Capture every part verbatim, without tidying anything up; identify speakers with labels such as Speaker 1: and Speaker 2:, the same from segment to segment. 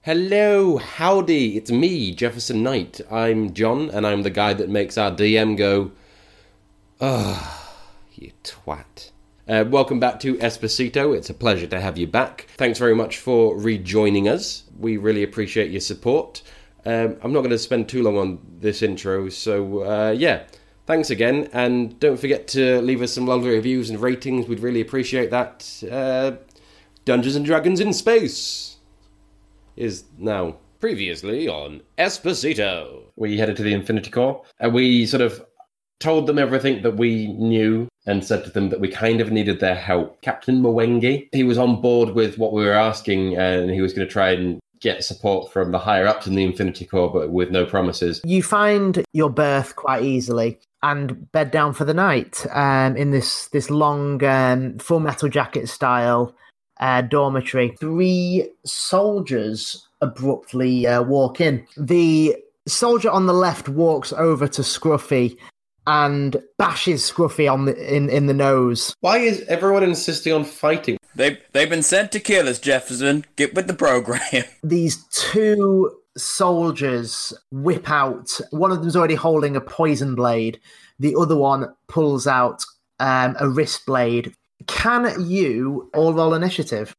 Speaker 1: Hello, howdy, it's me, Jefferson Knight. I'm John, and I'm the guy that makes our D M go, oh, you twat. Uh, welcome back to Esposito. It's a pleasure to have you back. Thanks very much for rejoining us. We really appreciate your support. Um, I'm not going to spend too long on this intro, so uh, yeah, thanks again. And don't forget to leave us some lovely reviews and ratings. We'd really appreciate that. Uh, Dungeons and Dragons in Space is now previously on Esposito. We headed to the Infinity Core, and we sort of told them everything that we knew and said to them that we kind of needed their help. Captain Mwengi, he was on board with what we were asking, and he was going to try and get support from the higher-ups in the Infinity Core, but with no promises.
Speaker 2: You find your berth quite easily and bed down for the night um, in this, this long um, Full Metal Jacket style Uh, dormitory. Three soldiers abruptly uh, walk in. The soldier on the left walks over to Scruffy and bashes Scruffy on the in, in the nose.
Speaker 1: Why is everyone insisting on fighting?
Speaker 3: They they've been sent to kill us, Jefferson. Get with the program.
Speaker 2: These two soldiers whip out. One of them's already holding a poison blade. The other one pulls out um, a wrist blade. Can you all roll initiative?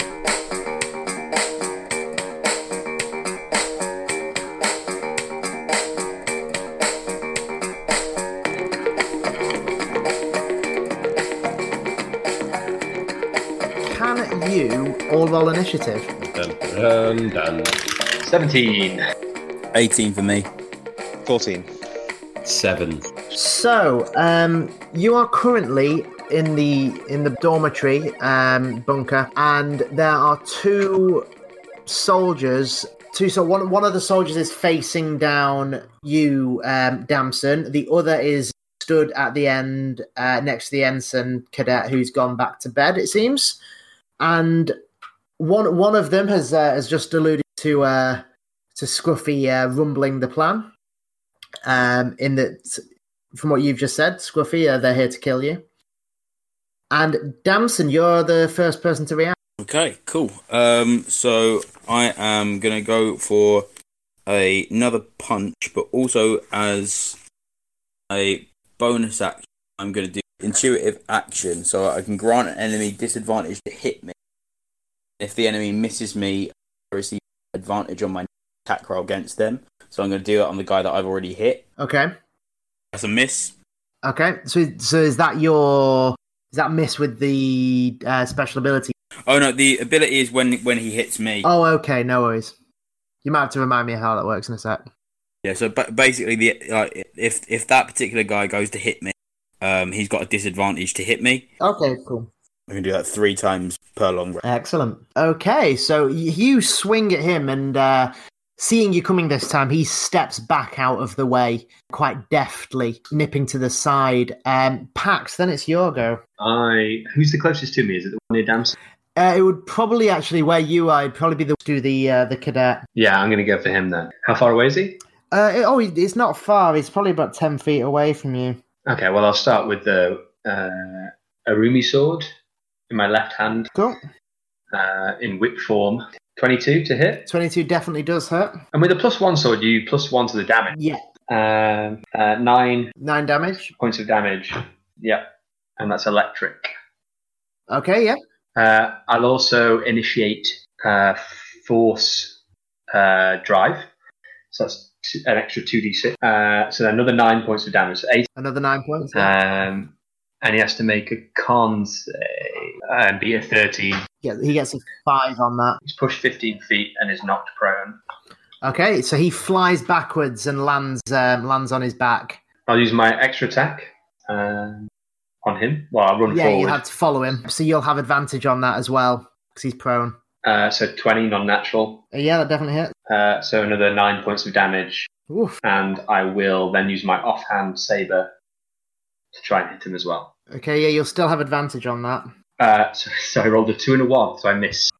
Speaker 2: Can you all roll initiative?
Speaker 1: Dun, dun, dun.
Speaker 4: seventeen.
Speaker 3: eighteen for me.
Speaker 4: fourteen.
Speaker 1: Seven.
Speaker 2: So, um, you are currently in the in the dormitory um, bunker, and there are two soldiers. Two so one one of the soldiers is facing down you, um, Damson. The other is stood at the end uh, next to the ensign cadet, who's gone back to bed. It seems, and one one of them has uh, has just alluded to uh, to Scruffy uh, rumbling the plan. Um, in that, from what you've just said, Scruffy, uh, they're here to kill you. And Damson, you're the first person to react.
Speaker 3: Okay, cool. Um, so I am going to go for a, another punch, but also as a bonus action, I'm going to do intuitive action, so I can grant an enemy disadvantage to hit me. If the enemy misses me, I receive advantage on my attack roll against them. So I'm going to do it on the guy that I've already hit.
Speaker 2: Okay.
Speaker 3: That's a miss.
Speaker 2: Okay, so so is that your... Is that miss with the uh, special ability?
Speaker 3: Oh, no, the ability is when when he hits me.
Speaker 2: Oh, okay, no worries. You might have to remind me how that works in a sec.
Speaker 3: Yeah, so ba- basically, the uh, if if that particular guy goes to hit me, um, he's got a disadvantage to hit me.
Speaker 2: Okay, cool.
Speaker 3: I can do that three times per long rest.
Speaker 2: Excellent. Okay, so you swing at him, and uh, seeing you coming this time, he steps back out of the way, quite deftly, nipping to the side. Um, Pax, then it's your go.
Speaker 4: I. Who's the closest to me? Is it the one near Damson?
Speaker 2: Uh, it would probably actually, where you are, it'd probably be the do the uh, the cadet.
Speaker 4: Yeah, I'm going to go for him then. How far away is he?
Speaker 2: Uh, it, oh, it's not far. It's probably about ten feet away from you.
Speaker 4: Okay, well, I'll start with the uh, Arumi sword in my left hand.
Speaker 2: Cool.
Speaker 4: Uh, in whip form. twenty-two to hit.
Speaker 2: twenty-two definitely does hurt.
Speaker 4: And with a plus one sword, you plus one to the damage.
Speaker 2: Yeah.
Speaker 4: Um, uh, nine.
Speaker 2: Nine damage.
Speaker 4: Points of damage. Yep. And that's electric.
Speaker 2: Okay, yeah.
Speaker 4: Uh, I'll also initiate uh, force uh, drive. So that's t- an extra two d six. Uh, so another nine points of damage. So eight.
Speaker 2: Another nine points. Yeah.
Speaker 4: Um, and he has to make a con save and be a thirteen.
Speaker 2: Yeah, he gets a five on that.
Speaker 4: He's pushed fifteen feet and is knocked prone.
Speaker 2: Okay, so he flies backwards and lands um, lands on his back.
Speaker 4: I'll use my extra attack um, on him. Well, I'll run
Speaker 2: yeah,
Speaker 4: forward.
Speaker 2: you have to follow him, so you'll have advantage on that as well because he's prone.
Speaker 4: Uh, so twenty non-natural.
Speaker 2: Uh, yeah, that definitely hits.
Speaker 4: Uh, so another nine points of damage.
Speaker 2: Oof.
Speaker 4: And I will then use my offhand saber to try and hit him as well.
Speaker 2: Okay, yeah, you'll still have advantage on that.
Speaker 4: Uh, so, so I rolled a two and a one, so I miss.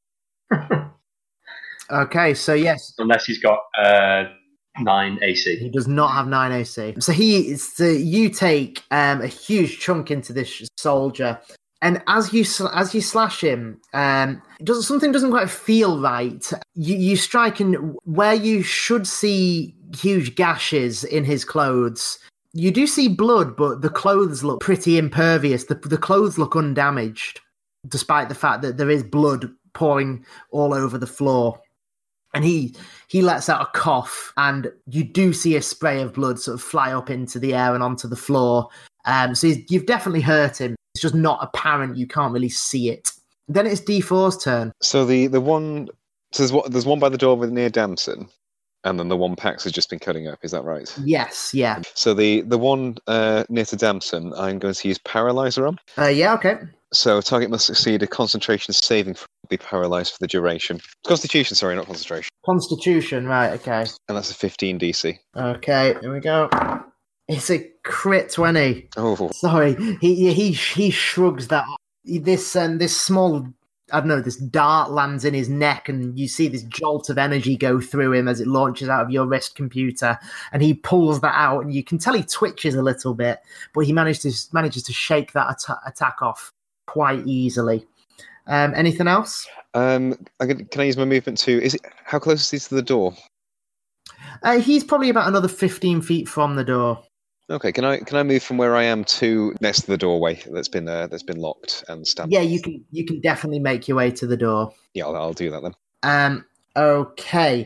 Speaker 2: Okay, so yes.
Speaker 4: Unless he's got uh, nine A C.
Speaker 2: He does not have nine A C. So he, so you take um, a huge chunk into this soldier, And as you sl- as you slash him, um, it doesn't something doesn't quite feel right. You, you strike in where you should see huge gashes in his clothes. You do see blood, but the clothes look pretty impervious. The, the clothes look undamaged, despite the fact that there is blood pouring all over the floor. And he he lets out a cough, and you do see a spray of blood sort of fly up into the air and onto the floor. Um, so he's, you've definitely hurt him. It's just not apparent. You can't really see it. Then it's D four's turn.
Speaker 5: So the, the one... So there's one, there's one by the door with near Damson, and then the one Pax has just been cutting up. Is that right?
Speaker 2: Yes, yeah.
Speaker 5: So the, the one uh, near to Damson, I'm going to use Paralyzer on.
Speaker 2: Uh, yeah, okay.
Speaker 5: So target must succeed a concentration saving throw to be paralysed for the duration. Constitution, sorry, not concentration.
Speaker 2: Constitution, right, okay.
Speaker 5: And that's a fifteen D C.
Speaker 2: Okay, here we go. It's a crit twenty.
Speaker 5: Oh.
Speaker 2: Sorry, he he he shrugs that. This um, this small, I don't know, this dart lands in his neck, and you see this jolt of energy go through him as it launches out of your wrist computer, and he pulls that out, and you can tell he twitches a little bit, but he manages to, manages to shake that at- attack off quite easily. Um, anything else?
Speaker 5: Um, I can, can I use my movement to... Is it how close is he to the door?
Speaker 2: Uh, he's probably about another fifteen feet from the door.
Speaker 5: Okay, can I can I move from where I am to next to the doorway that's been uh, that's been locked and stamped?
Speaker 2: Yeah, you can you can definitely make your way to the door.
Speaker 5: Yeah, I'll, I'll do that then.
Speaker 2: Um. Okay.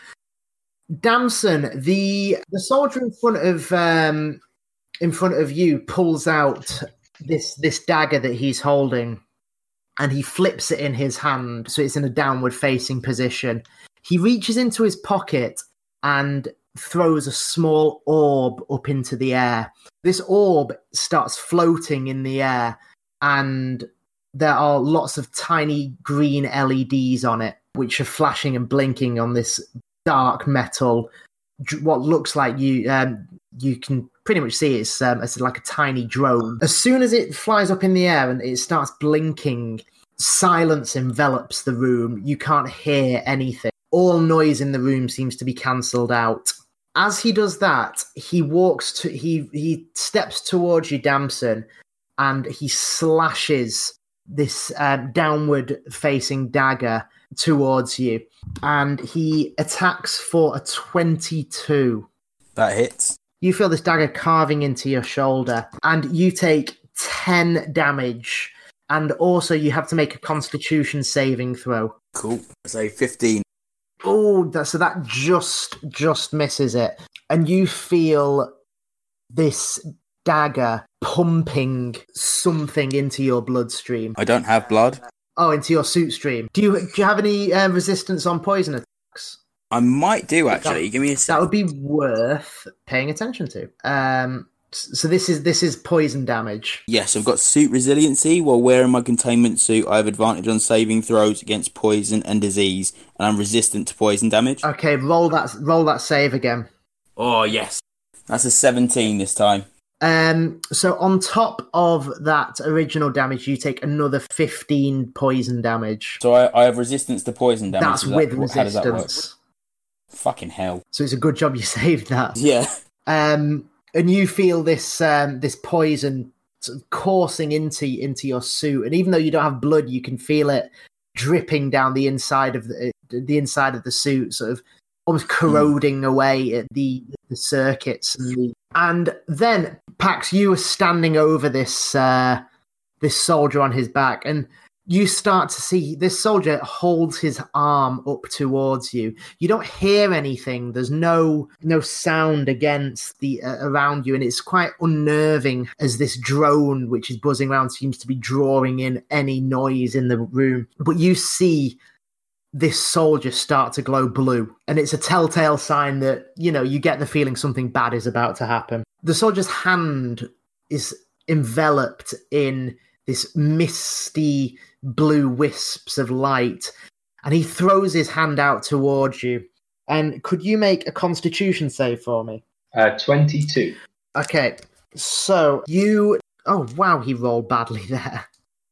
Speaker 2: Damson, the the soldier in front of um in front of you pulls out this this dagger that he's holding, and he flips it in his hand, so it's in a downward facing position. He reaches into his pocket and throws a small orb up into the air. This orb starts floating in the air, and there are lots of tiny green L E Ds on it, which are flashing and blinking on this dark metal. What looks like you um, you can pretty much see it's, um, it's like a tiny drone. As soon as it flies up in the air and it starts blinking, silence envelops the room. You can't hear anything. All noise in the room seems to be cancelled out. As he does that, he walks to he he steps towards you, Damson, and he slashes this um, downward-facing dagger towards you, and he attacks for a twenty-two.
Speaker 3: That hits.
Speaker 2: You feel this dagger carving into your shoulder, and you take ten damage, and also you have to make a Constitution saving throw.
Speaker 3: Cool. Say fifteen.
Speaker 2: Oh, that, so that just just misses it. And you feel this dagger pumping something into your bloodstream.
Speaker 3: I don't have blood.
Speaker 2: Oh, into your suit stream. Do you do you have any uh, resistance on poison attacks?
Speaker 3: I might do, actually.
Speaker 2: That,
Speaker 3: Give me a sec.
Speaker 2: That would be worth paying attention to. Um, so this is this is poison damage.
Speaker 3: Yes, I've got suit resiliency. While wearing my containment suit, I have advantage on saving throws against poison and disease, and I'm resistant to poison damage.
Speaker 2: Okay, roll that roll that save again.
Speaker 3: Oh, yes. That's a seventeen this time.
Speaker 2: Um, so on top of that original damage, you take another fifteen poison damage.
Speaker 3: So I, I have resistance to poison damage.
Speaker 2: That's
Speaker 3: Is
Speaker 2: with
Speaker 3: that, how does that work?
Speaker 2: resistance.
Speaker 3: Fucking hell.
Speaker 2: So it's a good job you saved that.
Speaker 3: Yeah.
Speaker 2: Um, and you feel this um, this poison sort of coursing into into your suit, and even though you don't have blood, you can feel it dripping down the inside of the the inside of the suit, sort of almost corroding mm. away at the the circuits. And, the... and then Pax, you are standing over this uh, this soldier on his back, and you start to see this soldier holds his arm up towards you. You don't hear anything. There's no no sound against the uh, around you, and it's quite unnerving as this drone, which is buzzing around, seems to be drawing in any noise in the room. But you see this soldier start to glow blue, and it's a telltale sign that, you know, you get the feeling something bad is about to happen. The soldier's hand is enveloped in this misty blue wisps of light, and he throws his hand out towards you. And could you make a Constitution save for me?
Speaker 4: Uh, twenty-two.
Speaker 2: Okay, so you... Oh, wow, he rolled badly there.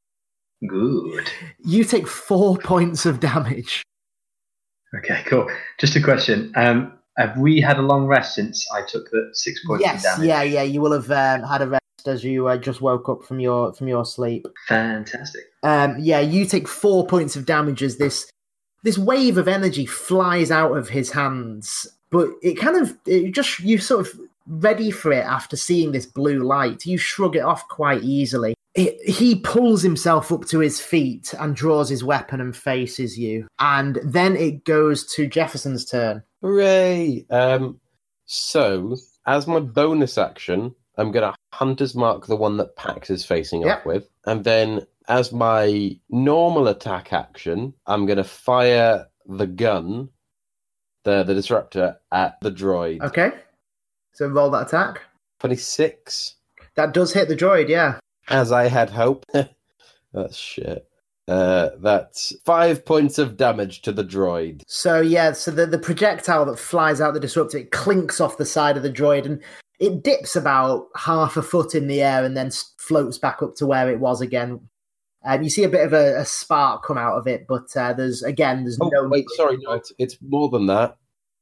Speaker 4: Good.
Speaker 2: You take four points of damage.
Speaker 4: Okay, cool. Just a question. Um, have we had a long rest since I took the six points
Speaker 2: yes,
Speaker 4: of damage?
Speaker 2: yeah, yeah, you will have um, had a rest just as you uh, just woke up from your from your sleep.
Speaker 4: Fantastic.
Speaker 2: Um, yeah, you take four points of damage as this this wave of energy flies out of his hands, but it kind of it just you sort of ready for it after seeing this blue light. You shrug it off quite easily. It, he pulls himself up to his feet and draws his weapon and faces you, and then it goes to Jefferson's turn.
Speaker 1: Hooray! Um, so, as my bonus action, I'm going to Hunter's Mark the one that Pax is facing
Speaker 2: Yep.
Speaker 1: off with. And then, as my normal attack action, I'm going to fire the gun, the, the disruptor, at the droid.
Speaker 2: Okay, so roll that attack.
Speaker 1: twenty-six.
Speaker 2: That does hit the droid, yeah.
Speaker 1: As I had hoped. That's shit. Uh, that's five points of damage to the droid.
Speaker 2: So yeah, so the, the projectile that flies out the disruptor, it clinks off the side of the droid and it dips about half a foot in the air and then s- floats back up to where it was again. Um, you see a bit of a, a spark come out of it, but uh, there's again, there's
Speaker 1: Oh,
Speaker 2: no.
Speaker 1: wait, sorry, no, it's, it's more than that.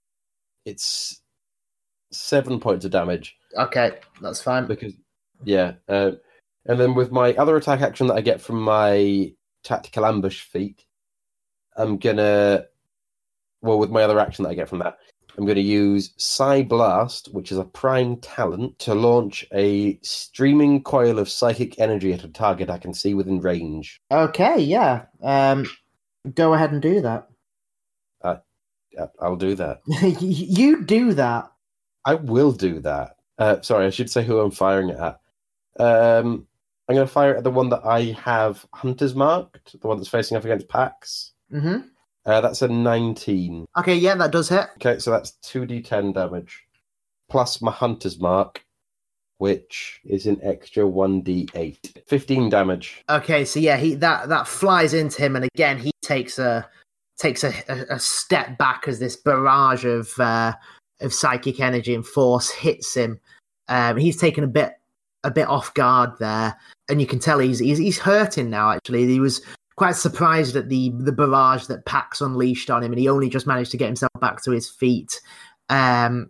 Speaker 1: It's seven points of damage.
Speaker 2: Okay, that's fine.
Speaker 1: Because, yeah. Uh, and then with my other attack action that I get from my tactical ambush feat, I'm gonna, well, with my other action that I get from that, I'm going to use Psy Blast, which is a prime talent, to launch a streaming coil of psychic energy at a target I can see within range.
Speaker 2: Okay, yeah. Um, go ahead and do that.
Speaker 1: Uh, I'll do that.
Speaker 2: You do that.
Speaker 1: I will do that. Uh, sorry, I should say who I'm firing it at. Um, I'm going to fire it at the one that I have Hunter's marked, the one that's facing off against Pax.
Speaker 2: Mm-hmm.
Speaker 1: Uh, that's a nineteen.
Speaker 2: Okay, yeah, that does hit.
Speaker 1: Okay, so that's two d ten damage. Plus my Hunter's mark, which is an extra one d eight. fifteen damage.
Speaker 2: Okay, so yeah, he that that flies into him, and again he takes a takes a, a, a step back as this barrage of uh, of psychic energy and force hits him. Um, he's taken a bit a bit off guard there, and you can tell he's he's, he's hurting now. Actually, he was quite surprised at the the barrage that Pax unleashed on him, and he only just managed to get himself back to his feet. Um,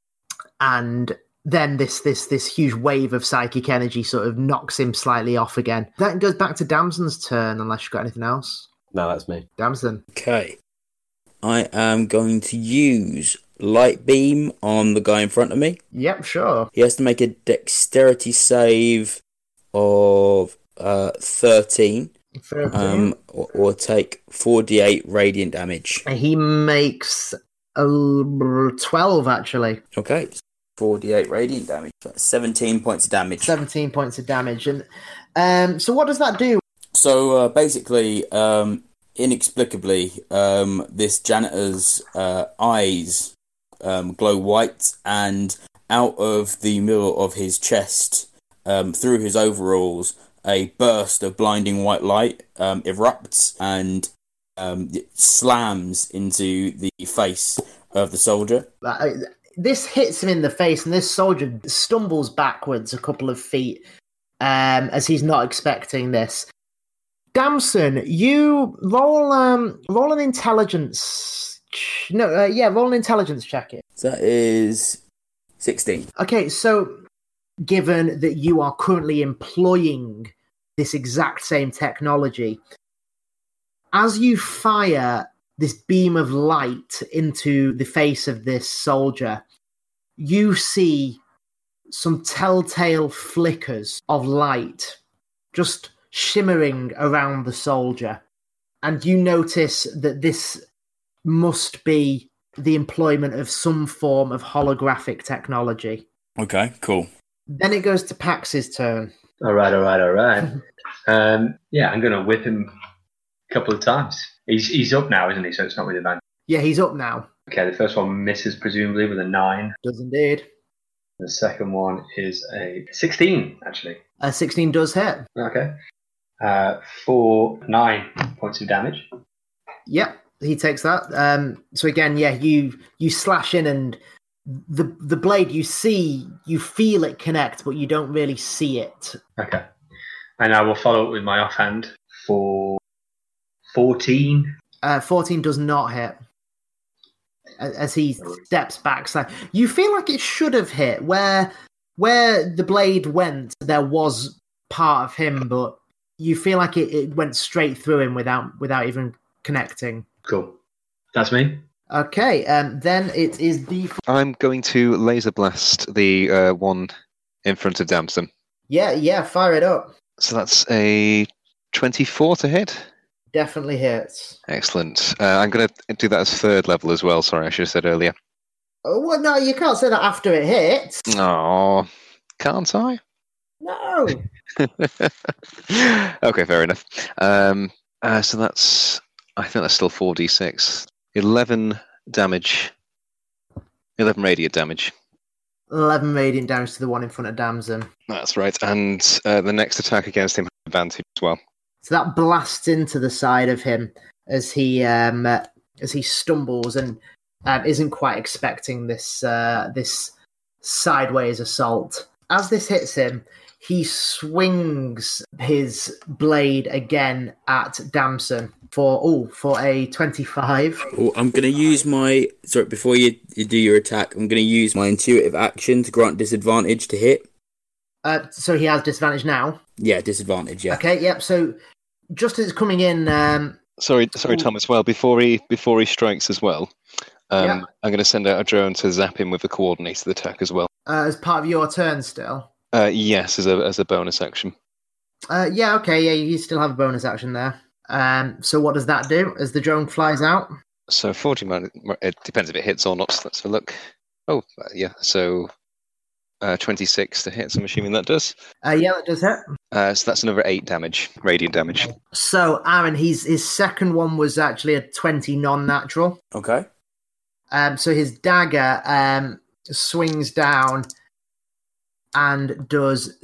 Speaker 2: and then this this this huge wave of psychic energy sort of knocks him slightly off again. That goes back to Damson's turn, unless you've got anything else.
Speaker 1: No, that's me.
Speaker 2: Damson.
Speaker 3: Okay. I am going to use Light Beam on the guy in front of me.
Speaker 2: Yep, sure.
Speaker 3: He has to make a dexterity save of uh, thirteen.
Speaker 2: thirteen.
Speaker 3: Um, or, or take four d eight radiant damage.
Speaker 2: He makes uh, twelve, actually.
Speaker 3: Okay, four d eight radiant damage. That's seventeen points of damage.
Speaker 2: seventeen points of damage. And um, so what does that do?
Speaker 3: So uh, basically, um, inexplicably, um, this janitor's uh, eyes um, glow white, and out of the middle of his chest, um, through his overalls, a burst of blinding white light um, erupts and um, it slams into the face of the soldier.
Speaker 2: Uh, this hits him in the face, and this soldier stumbles backwards a couple of feet um, as he's not expecting this. Damson, you roll um, roll an intelligence. Ch- no, uh, yeah, roll an intelligence check. It.
Speaker 3: That is sixteen.
Speaker 2: Okay, so given that you are currently employing this exact same technology, as you fire this beam of light into the face of this soldier, you see some telltale flickers of light just shimmering around the soldier. And you notice that this must be the employment of some form of holographic technology.
Speaker 3: Okay, cool.
Speaker 2: Then it goes to Pax's turn.
Speaker 4: All right, all right, all right. um, yeah, I'm going to whip him a couple of times. He's he's up now, isn't he? So it's not with advantage.
Speaker 2: Yeah, he's up now.
Speaker 4: Okay, the first one misses presumably with a nine.
Speaker 2: Does indeed.
Speaker 4: The second one is a sixteen, actually.
Speaker 2: Uh, sixteen does hit.
Speaker 4: Okay. Uh, for nine points of damage.
Speaker 2: Yep, he takes that. Um, so again, yeah, you you slash in, and the the blade, you see, you feel it connect, but you don't really see it.
Speaker 4: Okay. And I will follow up with my offhand for fourteen.
Speaker 2: Uh, fourteen does not hit. As he steps back, so you feel like it should have hit. Where where the blade went, there was part of him, but you feel like it, it went straight through him without without even connecting.
Speaker 4: Cool. That's me.
Speaker 2: Okay, um, then it is the...
Speaker 5: I'm going to laser blast the uh, one in front of Damson.
Speaker 2: Yeah, yeah, fire it up.
Speaker 5: So that's a twenty-four to hit.
Speaker 2: Definitely hits.
Speaker 5: Excellent. Uh, I'm going to do that as third level as well. Sorry, I should have said earlier.
Speaker 2: Oh, well, no, you can't say that after it hits.
Speaker 5: Oh, can't I?
Speaker 2: No.
Speaker 5: Okay, fair enough. Um, uh, so that's, I think that's still four d six. eleven damage. eleven radiant damage.
Speaker 2: eleven radiant damage to the one in front of Damson.
Speaker 5: That's right. And uh, the next attack against him has advantage as well.
Speaker 2: So that blasts into the side of him as he um, uh, as he stumbles and um, isn't quite expecting this uh, this sideways assault. As this hits him, he swings his blade again at Damson for oh for a twenty-five.
Speaker 3: Oh, I'm going to use my... Sorry, before you, you do your attack, I'm going to use my intuitive action to grant disadvantage to hit.
Speaker 2: Uh, so he has disadvantage now.
Speaker 3: Yeah, disadvantage, yeah.
Speaker 2: Okay, yep. So just as it's coming in... Um,
Speaker 5: Sorry, sorry, Tom. As well, before he before he strikes as well, um,
Speaker 2: Yeah.
Speaker 5: I'm going to send out a drone to zap him with the coordinated attack as well.
Speaker 2: uh, as part of your turn still.
Speaker 5: Uh, yes, as a as a bonus action.
Speaker 2: Uh, yeah, okay, yeah, you still have a bonus action there. Um, so what does that do as the drone flies out?
Speaker 5: So forty. min- It depends if it hits or not. So let's have a look. Oh, uh, yeah. So uh, twenty-six to hit. So I'm assuming that does.
Speaker 2: Uh, yeah, that does hit.
Speaker 5: Uh, so that's another eight damage, radiant damage.
Speaker 2: So, Aaron, he's, his second one was actually a twenty non-natural.
Speaker 3: Okay.
Speaker 2: Um, so his dagger um, swings down and does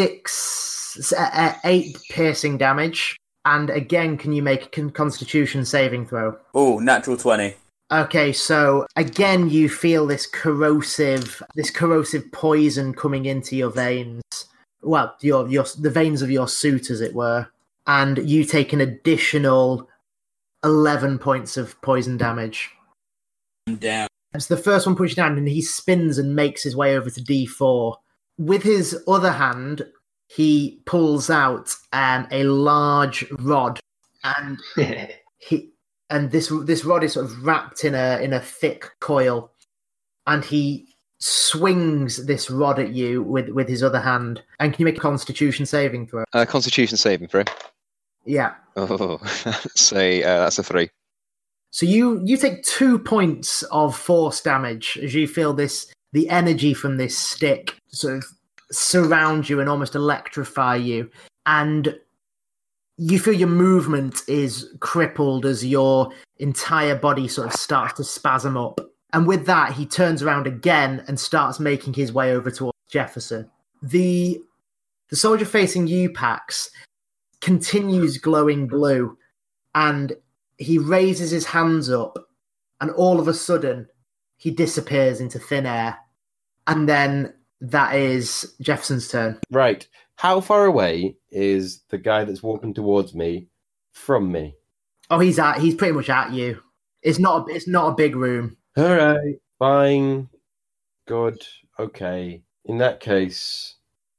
Speaker 2: six, uh, uh, eight piercing damage. And again, can you make a con- Constitution saving throw?
Speaker 3: Oh, natural twenty.
Speaker 2: Okay, so again, you feel this corrosive, this corrosive poison coming into your veins. Well, your your the veins of your suit, as it were, and you take an additional eleven points of poison damage.
Speaker 3: I'm down.
Speaker 2: So the first one pushes down, and he spins and makes his way over to D four. With his other hand, he pulls out um, a large rod, and he and this this rod is sort of wrapped in a in a thick coil, and he swings this rod at you with, with his other hand. And can you make a Constitution saving throw?
Speaker 5: Uh, Constitution saving throw.
Speaker 2: Yeah.
Speaker 5: Oh, say uh, that's a three.
Speaker 2: So you you take two points of force damage as you feel this the energy from this stick sort of surround you and almost electrify you, and you feel your movement is crippled as your entire body sort of starts to spasm up. And with that, he turns around again and starts making his way over towards Jefferson. The the soldier facing you, Pax, continues glowing blue, and he raises his hands up, and all of a sudden, he disappears into thin air. And then that is Jefferson's turn.
Speaker 1: Right. How far away is the guy that's walking towards me from me?
Speaker 2: Oh, he's at he's pretty much at you. It's not it's not a big room.
Speaker 1: All right. Fine. Good. Okay. In that case,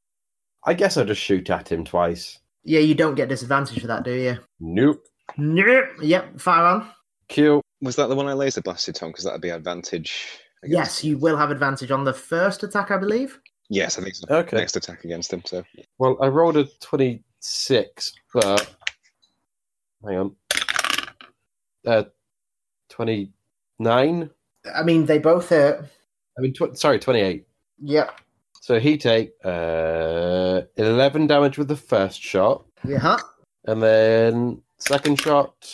Speaker 1: I guess I'll just shoot at him twice.
Speaker 2: Yeah, you don't get disadvantage for that, do you?
Speaker 1: Nope.
Speaker 2: Nope. Yep, fire on.
Speaker 1: Kill.
Speaker 5: Was that the one I laser blasted, Tom? Because that'd be advantage. against-
Speaker 2: Yes, you will have advantage on the first attack, I believe.
Speaker 5: Yes, I think so.
Speaker 1: Okay.
Speaker 5: Next attack against him. So
Speaker 1: Well, I rolled a twenty-six, but hang on. Uh, twenty-nine.
Speaker 2: I mean, they both hit.
Speaker 1: I mean, tw- sorry, twenty-eight.
Speaker 2: Yep.
Speaker 1: So he take uh eleven damage with the first shot,
Speaker 2: Yeah.
Speaker 1: and then second shot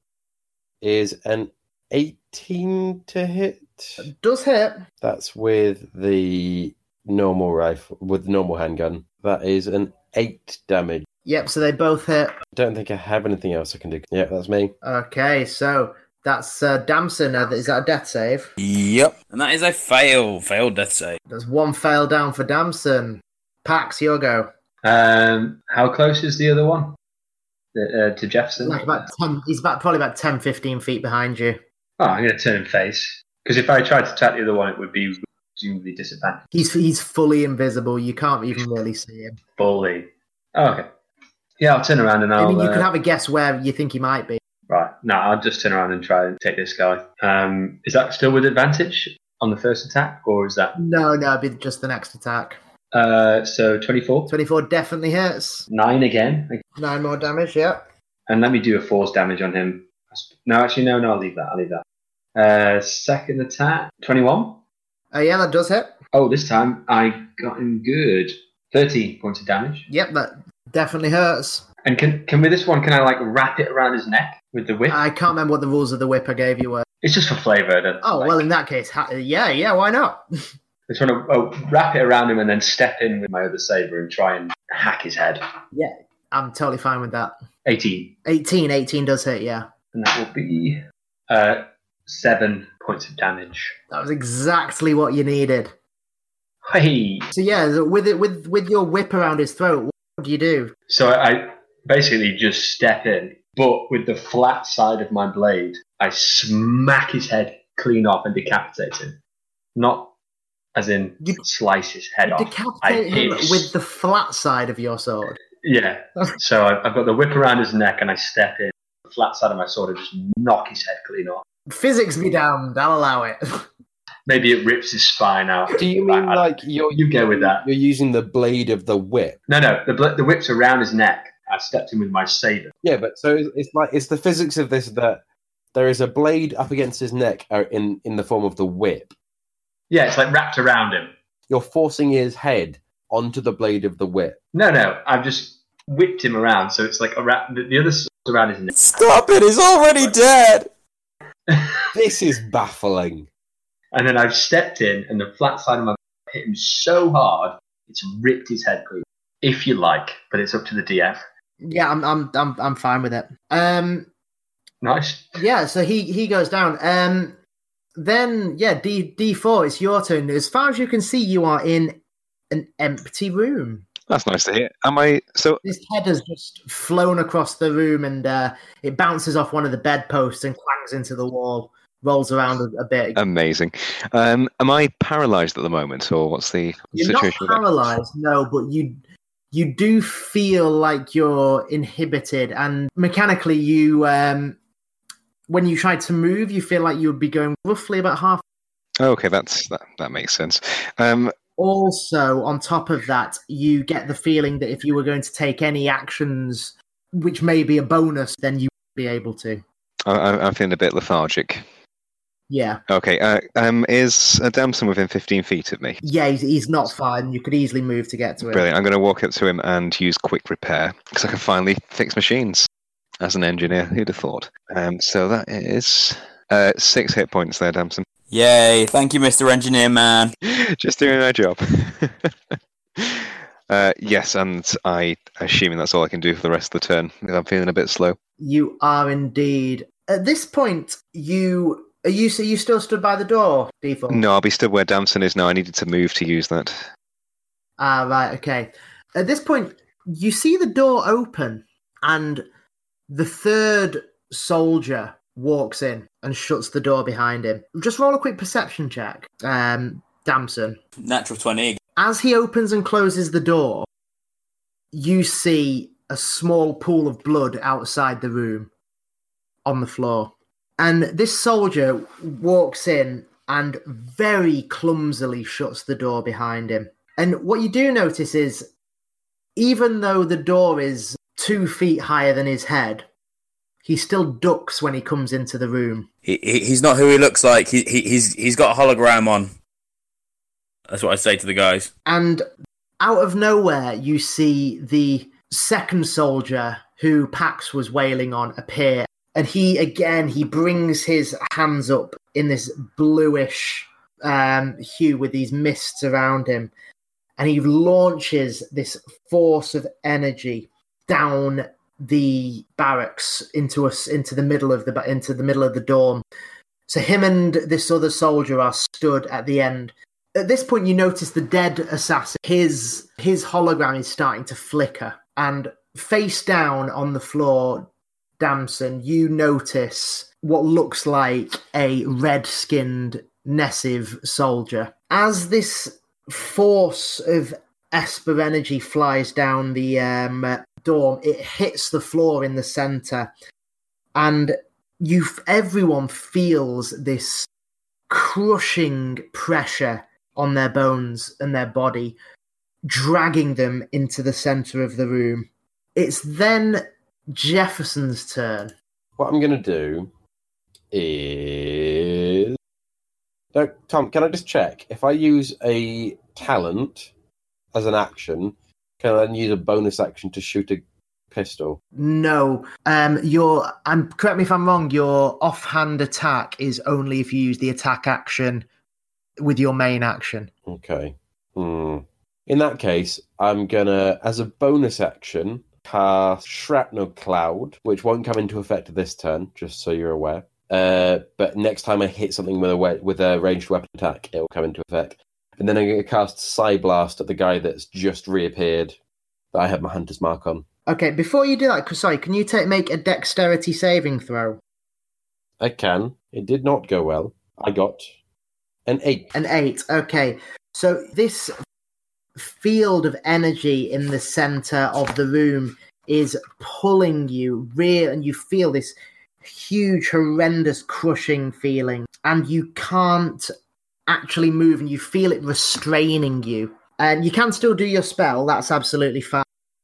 Speaker 1: is an eighteen to hit.
Speaker 2: Does hit.
Speaker 1: That's with the normal rifle, with the normal handgun. That is an eight damage.
Speaker 2: Yep, so they both hit.
Speaker 1: Don't think I have anything else I can do. Yeah, that's me.
Speaker 2: Okay, so that's uh, Damson. Uh, is that a death save?
Speaker 3: Yep. And that is a fail. Failed death save.
Speaker 2: There's one fail down for Damson. Pax, your go.
Speaker 4: Um, how close is the other one uh, to Jefferson?
Speaker 2: Like about ten, he's about probably about ten, fifteen feet behind you.
Speaker 4: Oh, I'm going to turn and face. Because if I tried to attack the other one, it would be presumably disadvantage.
Speaker 2: He's he's fully invisible. You can't even really see him.
Speaker 4: Fully. Oh, okay. Yeah, I'll turn around and I'll...
Speaker 2: I mean, you
Speaker 4: uh,
Speaker 2: could have a guess where you think he might be.
Speaker 4: Right. No, I'll just turn around and try and take this guy. Um, is that still with advantage on the first attack, or is that...
Speaker 2: No, no, it'd be just the next attack.
Speaker 4: Uh, so twenty-four?
Speaker 2: twenty-four definitely hits.
Speaker 4: Nine again.
Speaker 2: Nine more damage, yeah.
Speaker 4: And let me do a force damage on him. No, actually, no, no, I'll leave that. I'll leave that. Uh, second attack, twenty-one.
Speaker 2: Oh, yeah, that does hit.
Speaker 4: Oh, this time I got him good. thirteen points of damage.
Speaker 2: Yep, that definitely hurts.
Speaker 4: And can can with this one, can I like wrap it around his neck with the whip?
Speaker 2: I can't remember what the rules of the whip I gave you were.
Speaker 4: It's just for flavour. that,
Speaker 2: Oh,
Speaker 4: like,
Speaker 2: well, in that case, ha- yeah, yeah, why not?
Speaker 4: I just want to oh, wrap it around him and then step in with my other saber and try and hack his head.
Speaker 2: Yeah, I'm totally fine with that.
Speaker 4: eighteen.
Speaker 2: eighteen, eighteen does hit, yeah.
Speaker 4: And that will be uh, seven points of damage.
Speaker 2: That was exactly what you needed.
Speaker 4: Hey!
Speaker 2: So yeah, with it with with your whip around his throat, what do you do?
Speaker 4: So I basically just step in, but with the flat side of my blade, I smack his head clean off and decapitate him. Not as in
Speaker 2: You
Speaker 4: slice his head off. I
Speaker 2: decapitate him
Speaker 4: hit-
Speaker 2: with the flat side of your sword.
Speaker 4: Yeah. So I- I've got the whip around his neck and I step in. The flat side of my sword and just knock his head clean off.
Speaker 2: Physics be damned, I'll allow it.
Speaker 4: Maybe it rips his spine out.
Speaker 1: Do you mean
Speaker 4: I- I-
Speaker 1: like you're
Speaker 4: You go with that.
Speaker 1: you're using the blade of the whip?
Speaker 4: No, no. The bl- the whip's around his neck. I stepped in with my saber.
Speaker 1: Yeah, but so it's, it's like it's the physics of this that there is a blade up against his neck uh, in in the form of the whip.
Speaker 4: Yeah, it's like wrapped around him.
Speaker 1: You're forcing his head onto the blade of the whip.
Speaker 4: No, no. I've just whipped him around, so it's like around the, the other sword's around his neck.
Speaker 3: Stop it! He's already dead.
Speaker 1: This is baffling.
Speaker 4: And then I've stepped in, and the flat side of my hit him so hard, it's ripped his head clean. If you like, but it's up to the D F.
Speaker 2: Yeah, I'm I'm I'm I'm fine with it. Um
Speaker 4: Nice.
Speaker 2: yeah, so he he goes down. Um then yeah, D D four, it's your turn. As far as you can see, you are in an empty room.
Speaker 5: That's nice to hear. Am I so?
Speaker 2: His head has just flown across the room and uh, it bounces off one of the bedposts and clangs into the wall, rolls around a, a bit.
Speaker 5: Amazing. Um, am I paralysed at the moment, or what's the
Speaker 2: You're
Speaker 5: situation?
Speaker 2: not paralyzed, no, but you you do feel like you're inhibited, and mechanically, you um, when you try to move, you feel like you would be going roughly about half.
Speaker 5: Oh, okay, that's that. That makes sense. Um,
Speaker 2: Also, on top of that, you get the feeling that if you were going to take any actions, which may be a bonus, then you would be able to.
Speaker 5: I, I- I'm feeling a bit lethargic.
Speaker 2: Yeah,
Speaker 5: Okay. Uh, um, is uh, Damson within fifteen feet of me?
Speaker 2: yeah, he's, he's not fine. You could easily move to get to him.
Speaker 5: Brilliant. I'm going to walk up to him and use quick repair because I can finally fix machines. As an engineer, who'd have thought? Um, so that is uh, six hit points there, Damson.
Speaker 3: Yay! Thank you, Mister Engineer Man.
Speaker 5: Just doing my job. uh, yes, and I assuming that's all I can do for the rest of the turn. I'm feeling a bit slow.
Speaker 2: You are indeed. At this point, you are you. So you still stood by the door, default.
Speaker 5: No, I'll be stood where Damson is now. I needed to move to use that.
Speaker 2: Ah, right. Okay. At this point, you see the door open, and the third soldier walks in and shuts the door behind him. Just roll a quick perception check, um, Damson.
Speaker 3: Natural twenty.
Speaker 2: As he opens and closes the door, you see a small pool of blood outside the room on the floor. And this soldier walks in and very clumsily shuts the door behind him. And what you do notice is, even though the door is two feet higher than his head, he still ducks when he comes into the room.
Speaker 3: He, he he's not who he looks like. He, he he's he's got a hologram on. That's what I say to the guys.
Speaker 2: And out of nowhere, you see the second soldier who Pax was wailing on appear. And he, again, he brings his hands up in this bluish um, hue with these mists around him. And he launches this force of energy down the barracks into us into the middle of the into the middle of the dorm. So him and this other soldier are stood at the end. At this point, you notice the dead assassin. His his hologram is starting to flicker, and face down on the floor, Damson, you notice what looks like a red-skinned Nessiv soldier. As this force of Esper energy flies down the um, dorm, it hits the floor in the center, and you everyone feels this crushing pressure on their bones and their body, dragging them into the center of the room. It's then Jefferson's turn.
Speaker 1: What I'm going to do is... No, Tom, can I just check? If I use a talent as an action, can I then use a bonus action to shoot a pistol?
Speaker 2: No. Um, your, and correct me if I'm wrong, your offhand attack is only if you use the attack action with your main action.
Speaker 1: Okay. Hmm. In that case, I'm going to, as a bonus action, cast Shrapnel Cloud, which won't come into effect this turn, just so you're aware. Uh, but next time I hit something with a we- with a ranged weapon attack, it will come into effect. And then I'm going to cast Psyblast at the guy that's just reappeared that I have my Hunter's Mark on.
Speaker 2: Okay, before you do that, sorry, can you take make a dexterity saving throw?
Speaker 1: I can. It did not go well. I got an eight.
Speaker 2: An eight, okay. So this field of energy in the center of the room is pulling you real, and you feel this huge, horrendous, crushing feeling, and you can't actually move, and you feel it restraining you. And you can still do your spell, that's absolutely fine.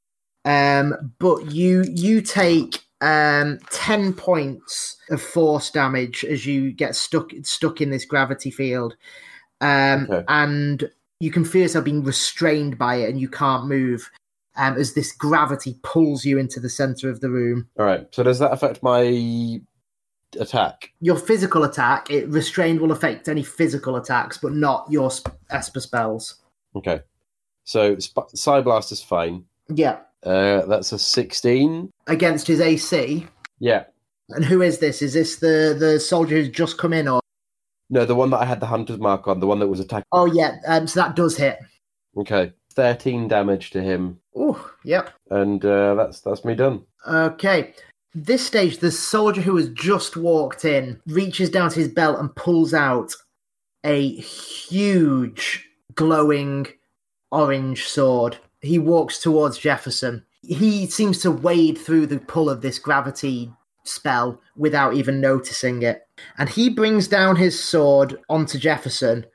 Speaker 2: Um, but you you take um, ten points of force damage as you get stuck stuck in this gravity field. Um,
Speaker 1: Okay.
Speaker 2: And you can feel yourself being restrained by it, and you can't move um, as this gravity pulls you into the center of the room.
Speaker 1: All right. So does that affect my attack?
Speaker 2: Your physical attack, it restrained will affect any physical attacks, but not your sp- Esper spells.
Speaker 1: Okay. So Sp- Psyblast is fine.
Speaker 2: Yeah.
Speaker 1: Uh, that's a sixteen.
Speaker 2: Against his A C.
Speaker 1: Yeah.
Speaker 2: And who is this? Is this the, the soldier who's just come in, or?
Speaker 1: No, the one that I had the Hunter's Mark on, the one that was attacking.
Speaker 2: Oh, yeah. Um, so that does hit.
Speaker 1: Okay. thirteen damage to him.
Speaker 2: Oh, yep.
Speaker 1: And uh, that's that's me done.
Speaker 2: Okay. This stage, the soldier who has just walked in reaches down to his belt and pulls out a huge, glowing orange sword. He walks towards Jefferson. He seems to wade through the pull of this gravity spell without even noticing it. And he brings down his sword onto Jefferson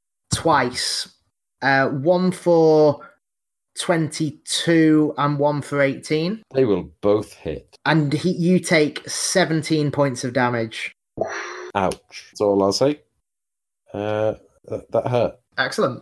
Speaker 2: twice. Uh, one for twenty-two and one for eighteen.
Speaker 1: They will both hit.
Speaker 2: And he, you take seventeen points of damage.
Speaker 1: Ouch. That's all I'll say. Uh, that, that hurt.
Speaker 2: Excellent.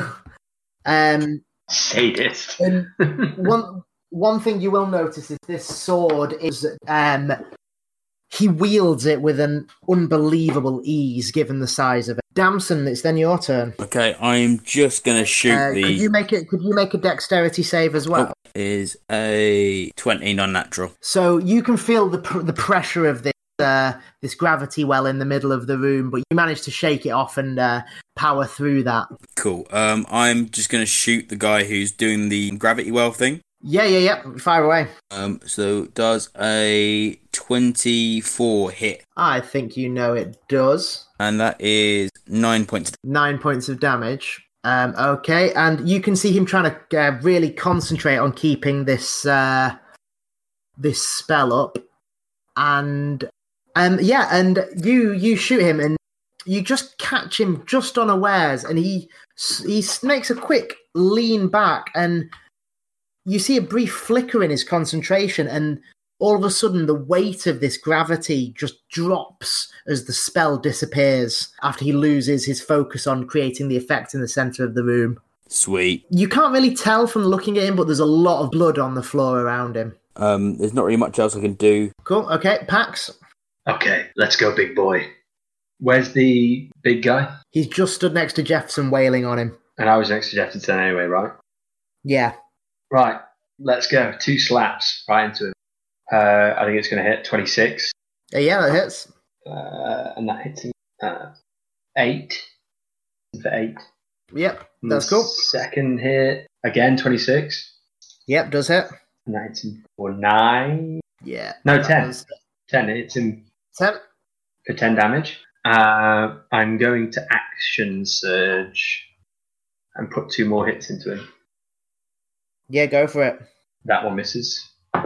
Speaker 2: um,
Speaker 4: Sadist.
Speaker 2: and one one thing you will notice is this sword is um, he wields it with an unbelievable ease, given the size of it. Damson, it's then your turn.
Speaker 3: Okay, I'm just gonna shoot
Speaker 2: Uh,
Speaker 3: the.
Speaker 2: could you make it? Could you make a dexterity save as well?
Speaker 3: Oh, is a twenty non-natural.
Speaker 2: So you can feel the pr- the pressure of this uh, this gravity well in the middle of the room, but you manage to shake it off and uh, power through that.
Speaker 3: Cool. Um, I'm just gonna shoot the guy who's doing the gravity well thing.
Speaker 2: Yeah, yeah, yeah. Fire away.
Speaker 3: Um, so does a twenty-four hit,
Speaker 2: I think you know it does.
Speaker 3: and that is nine points.
Speaker 2: Nine points of damage. Um, okay, and you can see him trying to uh, really concentrate on keeping this uh, this spell up, and um, yeah, and you you shoot him, and you just catch him just unawares, and he he makes a quick lean back, and you see a brief flicker in his concentration, and all of a sudden the weight of this gravity just drops as the spell disappears after he loses his focus on creating the effect in the center of the room.
Speaker 3: Sweet.
Speaker 2: You can't really tell from looking at him, but there's a lot of blood on the floor around him.
Speaker 3: Um, there's not really much else I can do.
Speaker 2: Cool. Okay, Pax.
Speaker 4: Okay, let's go, big boy. Where's the big guy?
Speaker 2: He's just stood next to Jefferson, wailing on him.
Speaker 4: And I was next to Jefferson anyway, right?
Speaker 2: Yeah.
Speaker 4: Right, let's go. Two slaps right into him. Uh, I think it's going to hit twenty-six.
Speaker 2: Uh, yeah, that hits.
Speaker 4: Uh, and that hits him uh, eight. For eight.
Speaker 2: Yep,
Speaker 4: And
Speaker 2: that's
Speaker 4: the
Speaker 2: cool.
Speaker 4: Second hit, again, twenty-six.
Speaker 2: Yep, does hit.
Speaker 4: And that hits him for nine.
Speaker 2: Yeah.
Speaker 4: No,
Speaker 2: that
Speaker 4: ten.
Speaker 2: does-
Speaker 4: ten. It hits him
Speaker 2: Ten.
Speaker 4: for ten damage. Uh, I'm going to action surge and put two more hits into him.
Speaker 2: Yeah, go for it.
Speaker 4: That one misses.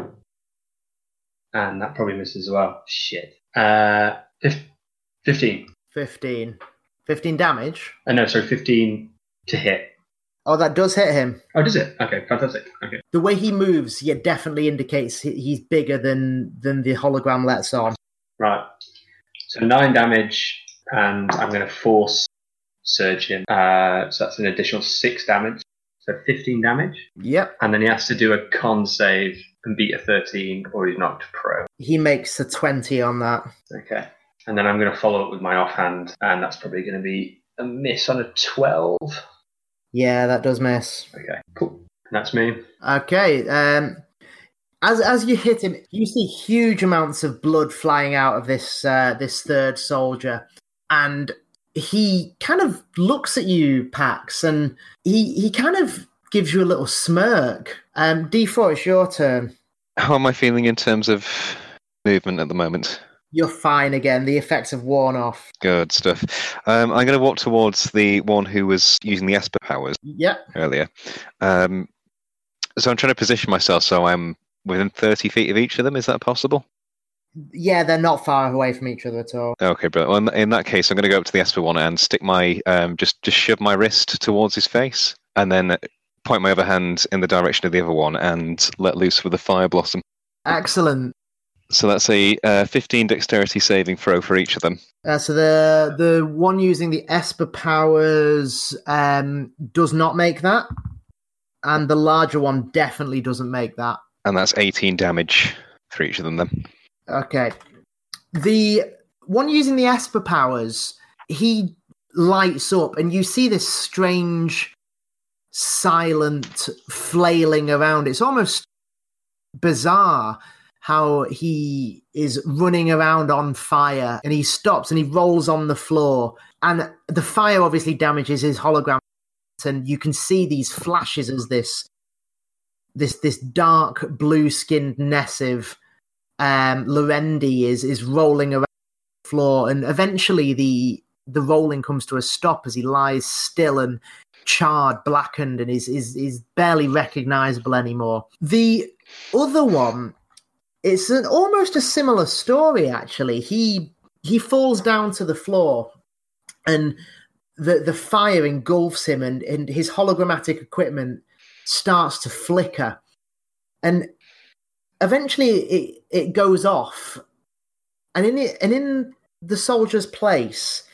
Speaker 4: And that probably misses as well. Shit. Uh, fifteen.
Speaker 2: fifteen. fifteen damage?
Speaker 4: Uh, no, sorry, fifteen to hit.
Speaker 2: Oh, that does hit him.
Speaker 4: Oh, does it? Okay, fantastic. Okay.
Speaker 2: The way he moves, yeah, definitely indicates he- he's bigger than, than the hologram lets on.
Speaker 4: Right. So nine damage, and I'm going to force surge him. Uh, so that's an additional six damage. So fifteen damage.
Speaker 2: Yep.
Speaker 4: And then he has to do a con save and beat a thirteen, or he's knocked prone.
Speaker 2: He makes a twenty on that.
Speaker 4: Okay. And then I'm going to follow up with my offhand, and that's probably going to be a miss on a twelve.
Speaker 2: Yeah, that does miss.
Speaker 4: Okay, cool. And that's me.
Speaker 2: Okay. Um, as as you hit him, you see huge amounts of blood flying out of this uh, this third soldier, and he kind of looks at you, Pax, and he he kind of gives you a little smirk. Um, D four, it's your turn.
Speaker 5: How am I feeling in terms of movement at the moment?
Speaker 2: You're fine again. The effects have worn off.
Speaker 5: Good stuff. Um, I'm going to walk towards the one who was using the Esper powers
Speaker 2: Yep.
Speaker 5: earlier. Um, so I'm trying to position myself so I'm within thirty feet of each of them. Is that possible?
Speaker 2: Yeah, they're not far away from each other at all.
Speaker 5: Okay, brilliant. Well, in, in that case, I'm going to go up to the Esper one and stick my um, just just shove my wrist towards his face, and then point my other hand in the direction of the other one and let loose with a fire blossom.
Speaker 2: Excellent.
Speaker 5: So that's a uh, fifteen dexterity saving throw for each of them.
Speaker 2: Uh, so the the one using the Esper powers um, does not make that, and the larger one definitely doesn't make that.
Speaker 5: And that's eighteen damage for each of them then.
Speaker 2: Okay. The one using the Esper powers, he lights up, and you see this strange, silent flailing around. It's almost bizarre how he is running around on fire, and he stops and he rolls on the floor, and the fire obviously damages his hologram, and you can see these flashes as this this this dark blue skinned Nessiv um Lorendi is is rolling around the floor, and eventually the the rolling comes to a stop as he lies still and charred, blackened, and is is is barely recognizable anymore. The other one, it's an almost a similar story, actually. He he falls down to the floor, and the the fire engulfs him, and, and his hologrammatic equipment starts to flicker, and eventually it it goes off, and in it and in the soldier's place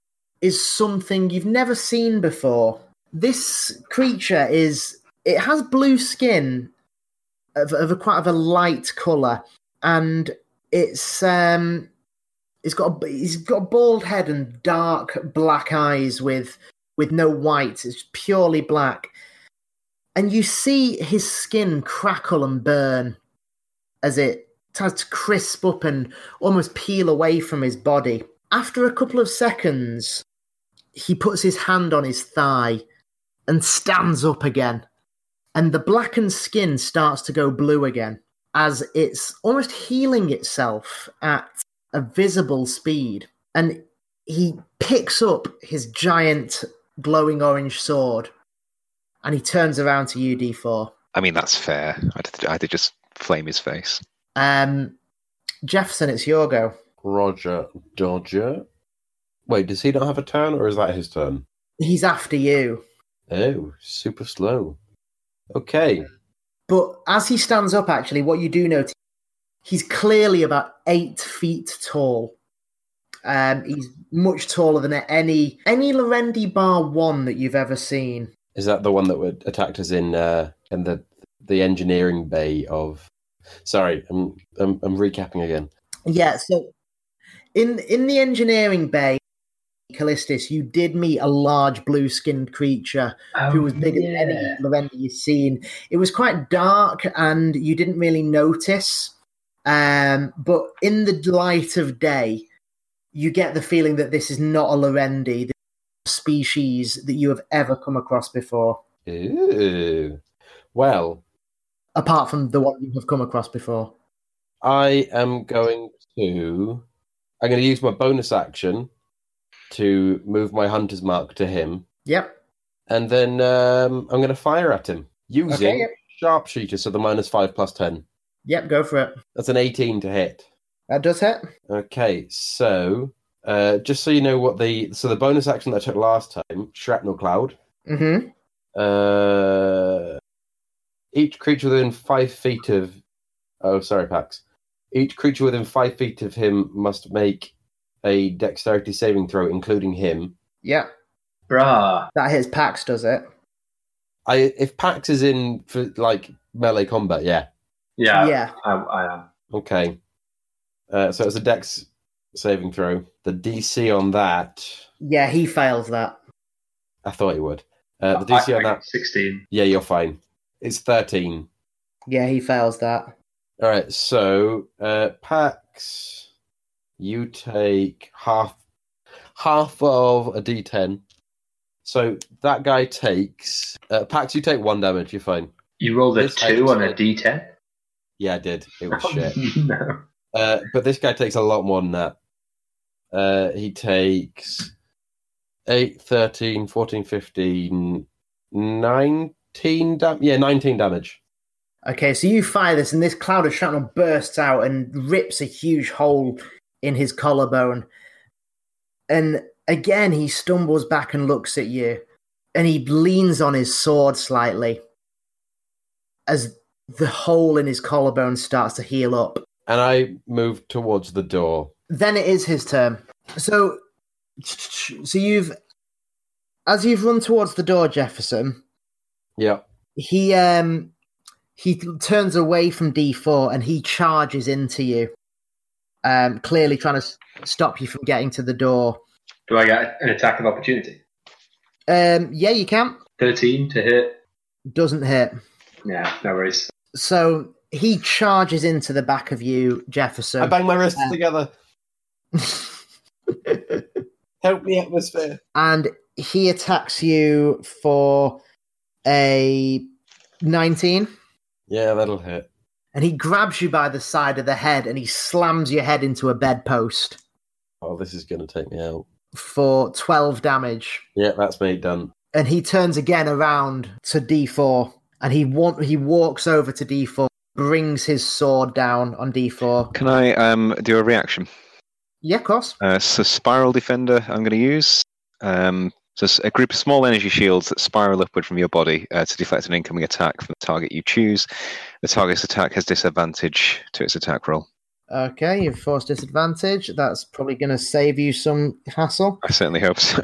Speaker 2: is something you've never seen before. This creature is it has blue skin. Of, of a quite of a light color, and it's um, it's got a, he's got a bald head and dark black eyes with with no white. It's purely black, and you see his skin crackle and burn as it tries to crisp up and almost peel away from his body. After a couple of seconds, he puts his hand on his thigh and stands up again. And the blackened skin starts to go blue again as it's almost healing itself at a visible speed. And he picks up his giant glowing orange sword and he turns around to you, D four.
Speaker 5: I mean, that's fair. I did, I did just flame his face.
Speaker 2: Um, Jefferson, it's your go.
Speaker 1: Roger Dodger. Wait, does he not have a turn, or is that his turn?
Speaker 2: He's after you.
Speaker 1: Oh, super slow. Okay.
Speaker 2: But as he stands up, actually, what you do notice, he's clearly about eight feet tall. Um, he's much taller than any any Lorendi bar one that you've ever seen.
Speaker 1: Is that the one that would attacked us in uh, in the the engineering bay of? Sorry, I'm I'm, I'm recapping again.
Speaker 2: Yeah. So in in the engineering bay, Callistus, you did meet a large blue-skinned creature
Speaker 4: Oh,
Speaker 2: who was bigger
Speaker 4: yeah.
Speaker 2: than any Lorendi you've seen. It was quite dark, and you didn't really notice. Um, but in the light of day, you get the feeling that this is not a Lorendi, the species that you have ever come across before,
Speaker 1: Ooh. Well,
Speaker 2: apart from the one you have come across before.
Speaker 1: I am going to. I'm going to use my bonus action to move my hunter's mark to him,
Speaker 2: Yep.
Speaker 1: and then um, I'm going to fire at him using
Speaker 2: Okay, yep.
Speaker 1: sharpshooter, so the minus five plus ten.
Speaker 2: Yep, go for it.
Speaker 1: That's an eighteen to hit.
Speaker 2: That does hit.
Speaker 1: Okay, so uh, just so you know what the so the bonus action that I took last time, shrapnel cloud.
Speaker 2: Mm-hmm.
Speaker 1: Uh, each creature within five feet of oh, sorry, Pax. Each creature within five feet of him must make a dexterity saving throw, including him.
Speaker 2: Yep.
Speaker 4: Bruh.
Speaker 2: That hits Pax, does it?
Speaker 1: I if Pax is in for like melee combat, yeah.
Speaker 4: Yeah.
Speaker 2: Yeah.
Speaker 4: I, I am.
Speaker 1: Okay. Uh, so it's a dex saving throw. The D C on that,
Speaker 2: Yeah, he fails that.
Speaker 1: I thought he would. Uh, the D C
Speaker 4: I,
Speaker 1: on
Speaker 4: I
Speaker 1: that,
Speaker 4: got sixteen.
Speaker 1: yeah, you're fine. It's thirteen.
Speaker 2: Yeah, he fails that.
Speaker 1: All right, so uh, Pax, you take half half of a D ten. So that guy takes uh, Pax. You take one damage. You're fine.
Speaker 4: You rolled a
Speaker 1: This
Speaker 4: two on a
Speaker 1: actually-
Speaker 4: D ten?
Speaker 1: Yeah, I did. It was shit.
Speaker 4: No.
Speaker 1: Uh, but this guy takes a lot more than that. Uh, he takes eight, thirteen, fourteen, fifteen, nineteen damage. Yeah, nineteen damage.
Speaker 2: Okay, so you fire this, and this cloud of shrapnel bursts out and rips a huge hole in his collarbone. And again, he stumbles back and looks at you, and he leans on his sword slightly as the hole in his collarbone starts to heal up.
Speaker 1: And I move towards the door.
Speaker 2: Then it is his turn. So, so you've, as you've run towards the door, Jefferson,
Speaker 1: Yeah.
Speaker 2: he um he turns away from D four and he charges into you, um, clearly trying to s- stop you from getting to the door.
Speaker 4: Do I get an attack of opportunity?
Speaker 2: Um, yeah, you can.
Speaker 4: thirteen to hit?
Speaker 2: Doesn't hit.
Speaker 4: Yeah, no worries.
Speaker 2: So he charges into the back of you, Jefferson.
Speaker 1: I bang my wrists
Speaker 2: Uh,
Speaker 1: together. Help me, atmosphere.
Speaker 2: And he attacks you for a nineteen.
Speaker 1: Yeah, that'll hit.
Speaker 2: And he grabs you by the side of the head and he slams your head into a bedpost
Speaker 1: Oh, this is going to take me out.
Speaker 2: for twelve damage.
Speaker 1: Yeah, that's me done.
Speaker 2: And he turns again around to D four and he want, he walks over to D four, brings his sword down on D four.
Speaker 5: Can I um, do a reaction?
Speaker 2: Yeah, of course.
Speaker 5: Uh, so Spiral Defender I'm going to use. Um, so it's a group of small energy shields that spiral upward from your body uh, to deflect an incoming attack from the target you choose. The target's attack has disadvantage to its attack roll.
Speaker 2: Okay, you've forced disadvantage. That's probably going to save you some hassle.
Speaker 5: I certainly hope so.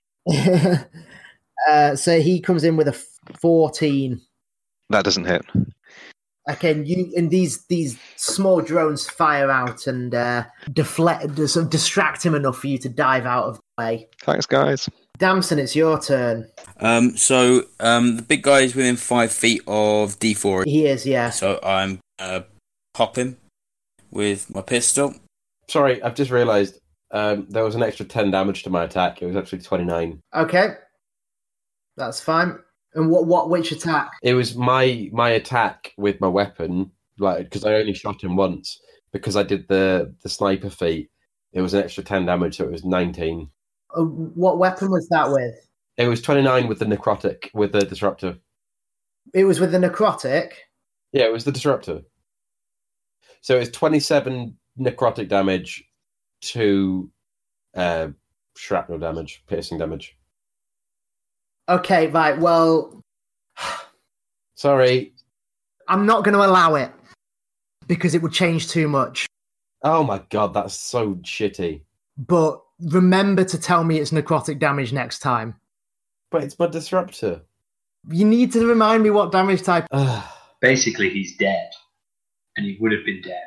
Speaker 2: uh, so he comes in with a fourteen.
Speaker 5: That doesn't hit.
Speaker 2: Okay, and you and these these small drones fire out and uh, deflect, sort of distract him enough for you to dive out of the way.
Speaker 5: Thanks, guys.
Speaker 2: Damson, it's your turn.
Speaker 3: Um, so um, the big guy is within five feet of D four.
Speaker 2: He is, yeah.
Speaker 3: So I'm uh, pop him with my pistol.
Speaker 1: Sorry, I've just realised um, there was an extra ten damage to my attack. It was actually twenty-nine.
Speaker 2: Okay, that's fine. And what what which attack?
Speaker 1: It was my my attack with my weapon, like because I only shot him once. Because I did the the sniper feat, it was an extra ten damage, so it was nineteen.
Speaker 2: Uh, what weapon was that with?
Speaker 1: It was twenty-nine with the necrotic, with the disruptor.
Speaker 2: It was with the necrotic.
Speaker 1: Yeah, it was the disruptor. So it's twenty-seven necrotic damage to uh, shrapnel damage, piercing damage.
Speaker 2: Okay, right. Well,
Speaker 1: Sorry.
Speaker 2: I'm not going to allow it because it would change too much.
Speaker 1: Oh my god, that's so shitty.
Speaker 2: But remember to tell me it's necrotic damage next time.
Speaker 1: But it's my disruptor.
Speaker 2: You need to remind me what damage type.
Speaker 1: Ugh.
Speaker 4: Basically, he's dead. And he would have been dead.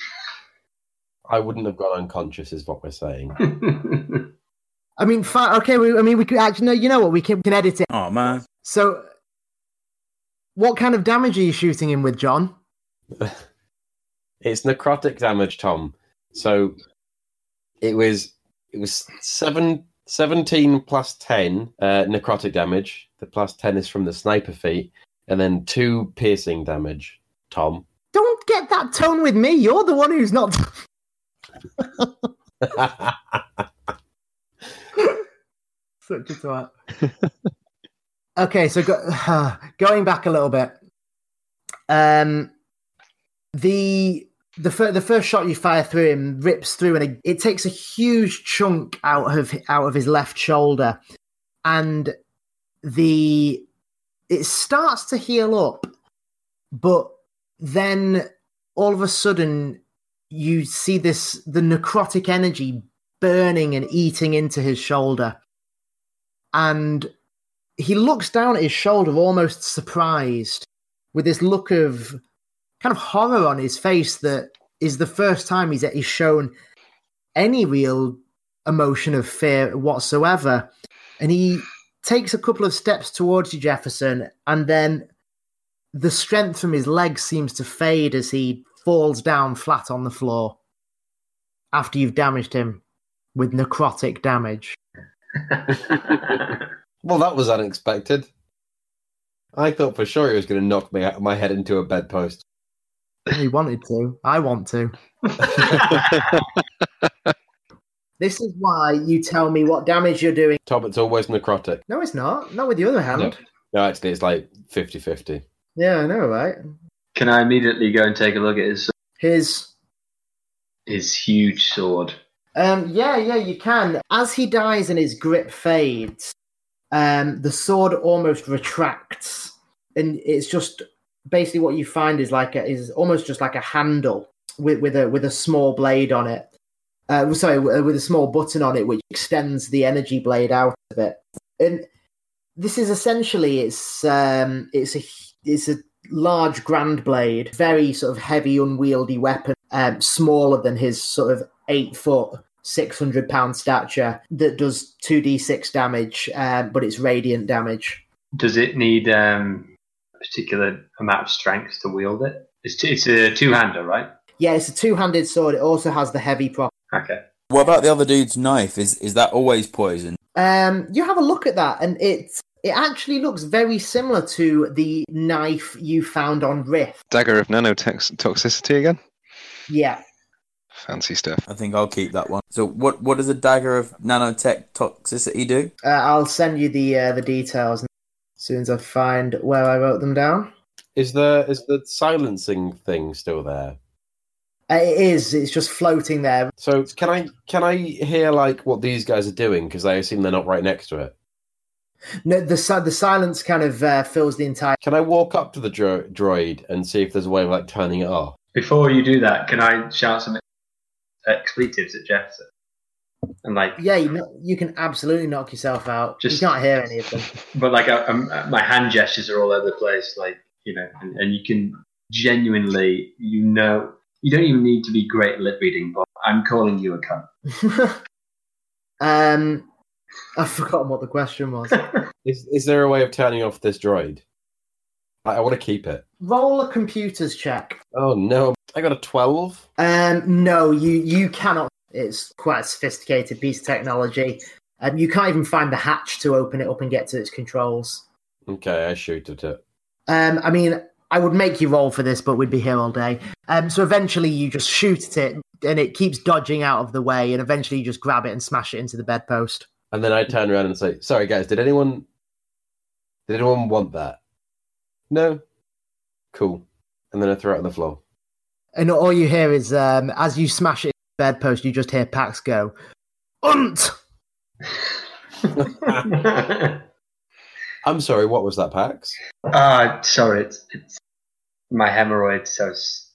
Speaker 1: I wouldn't have gone unconscious, is what we're saying.
Speaker 2: I mean, fine. Okay, we, I mean, we could actually. No, you know what? We can, we can edit it.
Speaker 3: Oh man.
Speaker 2: So, what kind of damage are you shooting him with, John?
Speaker 1: It's necrotic damage, Tom. So it was it was seven, seventeen plus ten uh, necrotic damage. The plus ten is from the sniper feat, and then two piercing damage, Tom.
Speaker 2: Don't get that tone with me. You're the one who's not. Such a twat. Okay, so go, going back a little bit. Um, the the fir- the first shot you fire through him rips through, and it, it takes a huge chunk out of out of his left shoulder, and the it starts to heal up, but then all of a sudden you see this the necrotic energy burning and eating into his shoulder, and he looks down at his shoulder almost surprised, with this look of kind of horror on his face that is the first time he's, he's shown any real emotion of fear whatsoever. And he takes a couple of steps towards you, Jefferson, and then the strength from his legs seems to fade as he falls down flat on the floor after you've damaged him with necrotic damage.
Speaker 1: Well, that was unexpected. I thought for sure he was going to knock me my head into a bedpost.
Speaker 2: He wanted to. I want to. This is why you tell me what damage you're doing.
Speaker 1: Tom, it's always necrotic.
Speaker 2: No, it's not. Not with the other hand.
Speaker 1: No, no actually, it's like fifty-fifty.
Speaker 2: Yeah, I know, right?
Speaker 4: Can I immediately go and take a look at his
Speaker 2: His...
Speaker 4: his huge sword?
Speaker 2: Um, yeah, yeah, you can. As he dies and his grip fades, um, the sword almost retracts, and it's just basically what you find is like a, is almost just like a handle with with a with a small blade on it. Uh, sorry, with a small button on it, which extends the energy blade out of it. And this is essentially it's um, it's a it's a large grand blade, very sort of heavy, unwieldy weapon, um, smaller than his sort of eight foot. six hundred pound stature that does two d six damage, um, but it's radiant damage.
Speaker 4: Does it need um, a particular amount of strength to wield it? It's, t- it's a two-hander, right?
Speaker 2: Yeah, it's a two-handed sword. It also has the heavy prop.
Speaker 4: Okay.
Speaker 3: What about the other dude's knife? Is is that always poison?
Speaker 2: Um, you have a look at that, and it it actually looks very similar to the knife you found on Rift.
Speaker 5: Dagger of nanotoxicity again?
Speaker 2: Yeah.
Speaker 5: Fancy stuff.
Speaker 3: I think I'll keep that one. So what what does a dagger of nanotech toxicity do?
Speaker 2: Uh, I'll send you the uh, the details as soon as I find where I wrote them down.
Speaker 1: Is the is the silencing thing still there?
Speaker 2: Uh, it is. It's just floating there.
Speaker 1: So can I can I hear like what these guys are doing? Because I assume they're not right next to it.
Speaker 2: No, the the silence kind of uh, fills the entire.
Speaker 1: Can I walk up to the dro- droid and see if there's a way of like turning it off?
Speaker 4: Before you do that, can I shout some expletives at Jefferson? And like,
Speaker 2: Yeah, you, know, you can absolutely knock yourself out.
Speaker 4: Just-
Speaker 2: You can't hear any of them.
Speaker 4: but like, I, I'm, my hand gestures are all over the place, like, you know, and, and you can genuinely, you know, you don't even need to be great at lip reading, but I'm calling you a cunt.
Speaker 2: um, I've forgotten what the question was.
Speaker 1: Is is there a way of turning off this droid? I, I want to keep it.
Speaker 2: Roll a computers check.
Speaker 1: Oh no, I got a twelve.
Speaker 2: Um, no, you you cannot. It's quite a sophisticated piece of technology. Um, you can't even find the hatch to open it up and get to its controls.
Speaker 1: Okay, I shoot at it.
Speaker 2: Um, I mean, I would make you roll for this, but we'd be here all day. Um, so eventually you just shoot at it, and it keeps dodging out of the way, and eventually you just grab it and smash it into the bedpost.
Speaker 1: And then I turn around and say, "Sorry, guys, did anyone did anyone want that? No, cool." And then I throw it on the floor.
Speaker 2: And all you hear is, um, as you smash it in the bedpost, you just hear Pax go, "Unt!"
Speaker 1: I'm sorry, what was that, Pax?
Speaker 4: Ah, sorry, it's, it's my hemorrhoid. So it's...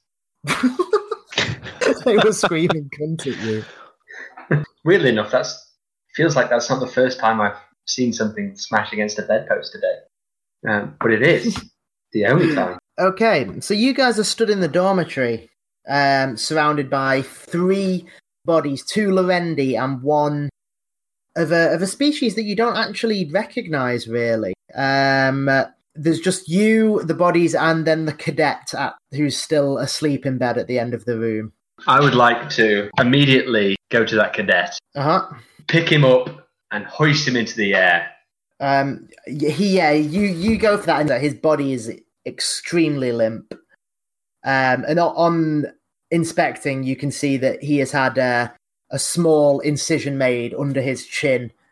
Speaker 2: They were screaming cunt at you.
Speaker 4: weirdly enough, that's feels like that's not the first time I've seen something smash against a bedpost today, um, but it is the only time.
Speaker 2: Okay, so you guys are stood in the dormitory, um, surrounded by three bodies, two Lorendi and one of a of a species that you don't actually recognise, really. Um, there's just you, the bodies, and then the cadet at, who's still asleep in bed at the end of the room.
Speaker 4: I would like to immediately go to that cadet,
Speaker 2: Uh-huh.
Speaker 4: pick him up, and hoist him into the air.
Speaker 2: Um, he, yeah, you, you go for that, and his body is extremely limp. Um, and on inspecting, you can see that he has had uh, a small incision made under his chin,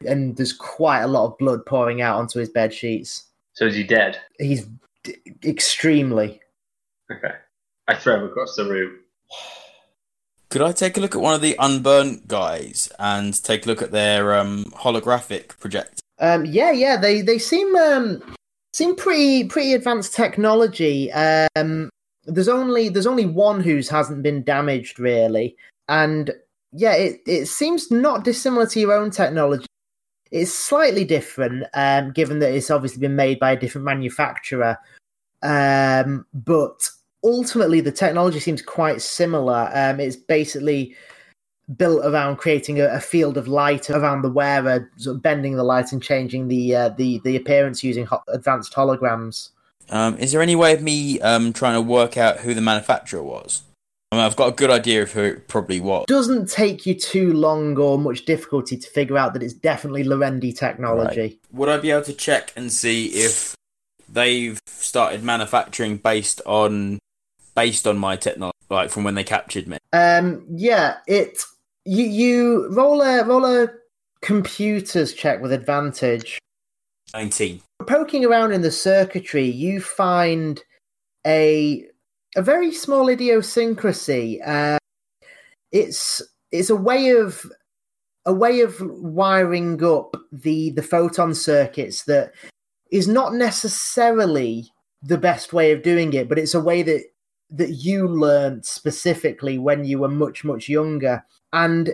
Speaker 2: and there's quite a lot of blood pouring out onto his bed sheets.
Speaker 4: So is he dead?
Speaker 2: He's d- extremely.
Speaker 4: Okay. I throw him across the room.
Speaker 3: Could I take a look at one of the unburnt guys and take a look at their um, holographic projector?
Speaker 2: Um, yeah, yeah, they they seem um, seem pretty pretty advanced technology. Um, there's only there's only one whose hasn't been damaged really, and yeah, it, it seems not dissimilar to your own technology. It's slightly different, um, given that it's obviously been made by a different manufacturer. Um, but ultimately, the technology seems quite similar. Um, it's basically built around creating a, a field of light around the wearer, sort of bending the light and changing the uh, the the appearance using ho- advanced holograms.
Speaker 3: Um, is there any way of me um, trying to work out who the manufacturer was? I mean, I've got a good idea of who it probably was.
Speaker 2: Doesn't take you too long or much difficulty to figure out that it's definitely Lorendi technology.
Speaker 3: Right. Would I be able to check and see if they've started manufacturing based on based on my technology, like from when they captured me?
Speaker 2: Um, yeah, it. You you roll a roll a computers check with advantage.
Speaker 3: nineteen.
Speaker 2: Poking around in the circuitry, you find a a very small idiosyncrasy. Uh, it's it's a way of a way of wiring up the the photon circuits that is not necessarily the best way of doing it, but it's a way that that you learned specifically when you were much much younger. And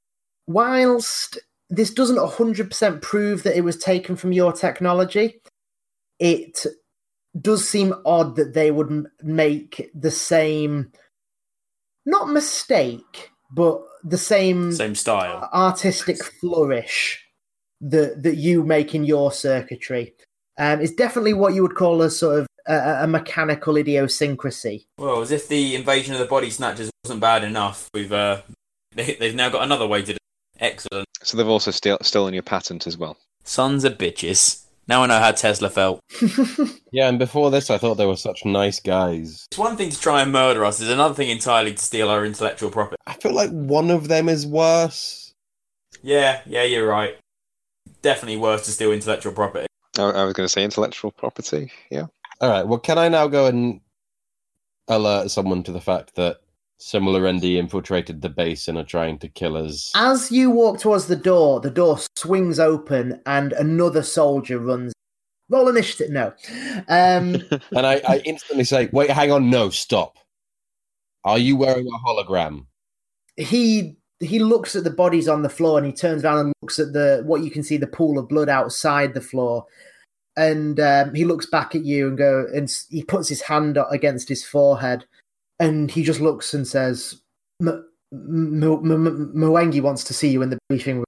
Speaker 2: whilst this doesn't one hundred percent prove that it was taken from your technology, it does seem odd that they would make the same, not mistake, but the same
Speaker 3: Same style.
Speaker 2: artistic flourish that that you make in your circuitry. Um, it's definitely what you would call a sort of a, a mechanical idiosyncrasy.
Speaker 3: Well, as if the invasion of the body snatchers wasn't bad enough, we've uh, they, they've now got another way to do it. Excellent.
Speaker 5: So they've also steal, stolen your patent as well.
Speaker 3: Sons of bitches. Now I know how Tesla felt.
Speaker 1: Yeah, and before this, I thought they were such nice guys.
Speaker 3: It's one thing to try and murder us. It's another thing entirely to steal our intellectual property.
Speaker 1: I feel like one of them is worse.
Speaker 3: Yeah, yeah, you're right. Definitely worse to steal intellectual property.
Speaker 5: I, I was going to say intellectual property, yeah.
Speaker 1: All right, well, can I now go and alert someone to the fact that some Lorendi infiltrated the base and are trying to kill us?
Speaker 2: As you walk towards the door, the door swings open and another soldier runs. Roll initiative. No. Um,
Speaker 1: And I, I instantly say, wait, hang on, no, stop. Are you wearing a hologram?
Speaker 2: he he looks at the bodies on the floor and he turns around and looks at the what you can see the pool of blood outside the floor. And um, he looks back at you and go, and he puts his hand against his forehead, and he just looks and says, M- M- M- M- Mwangi wants to see you in the briefing room.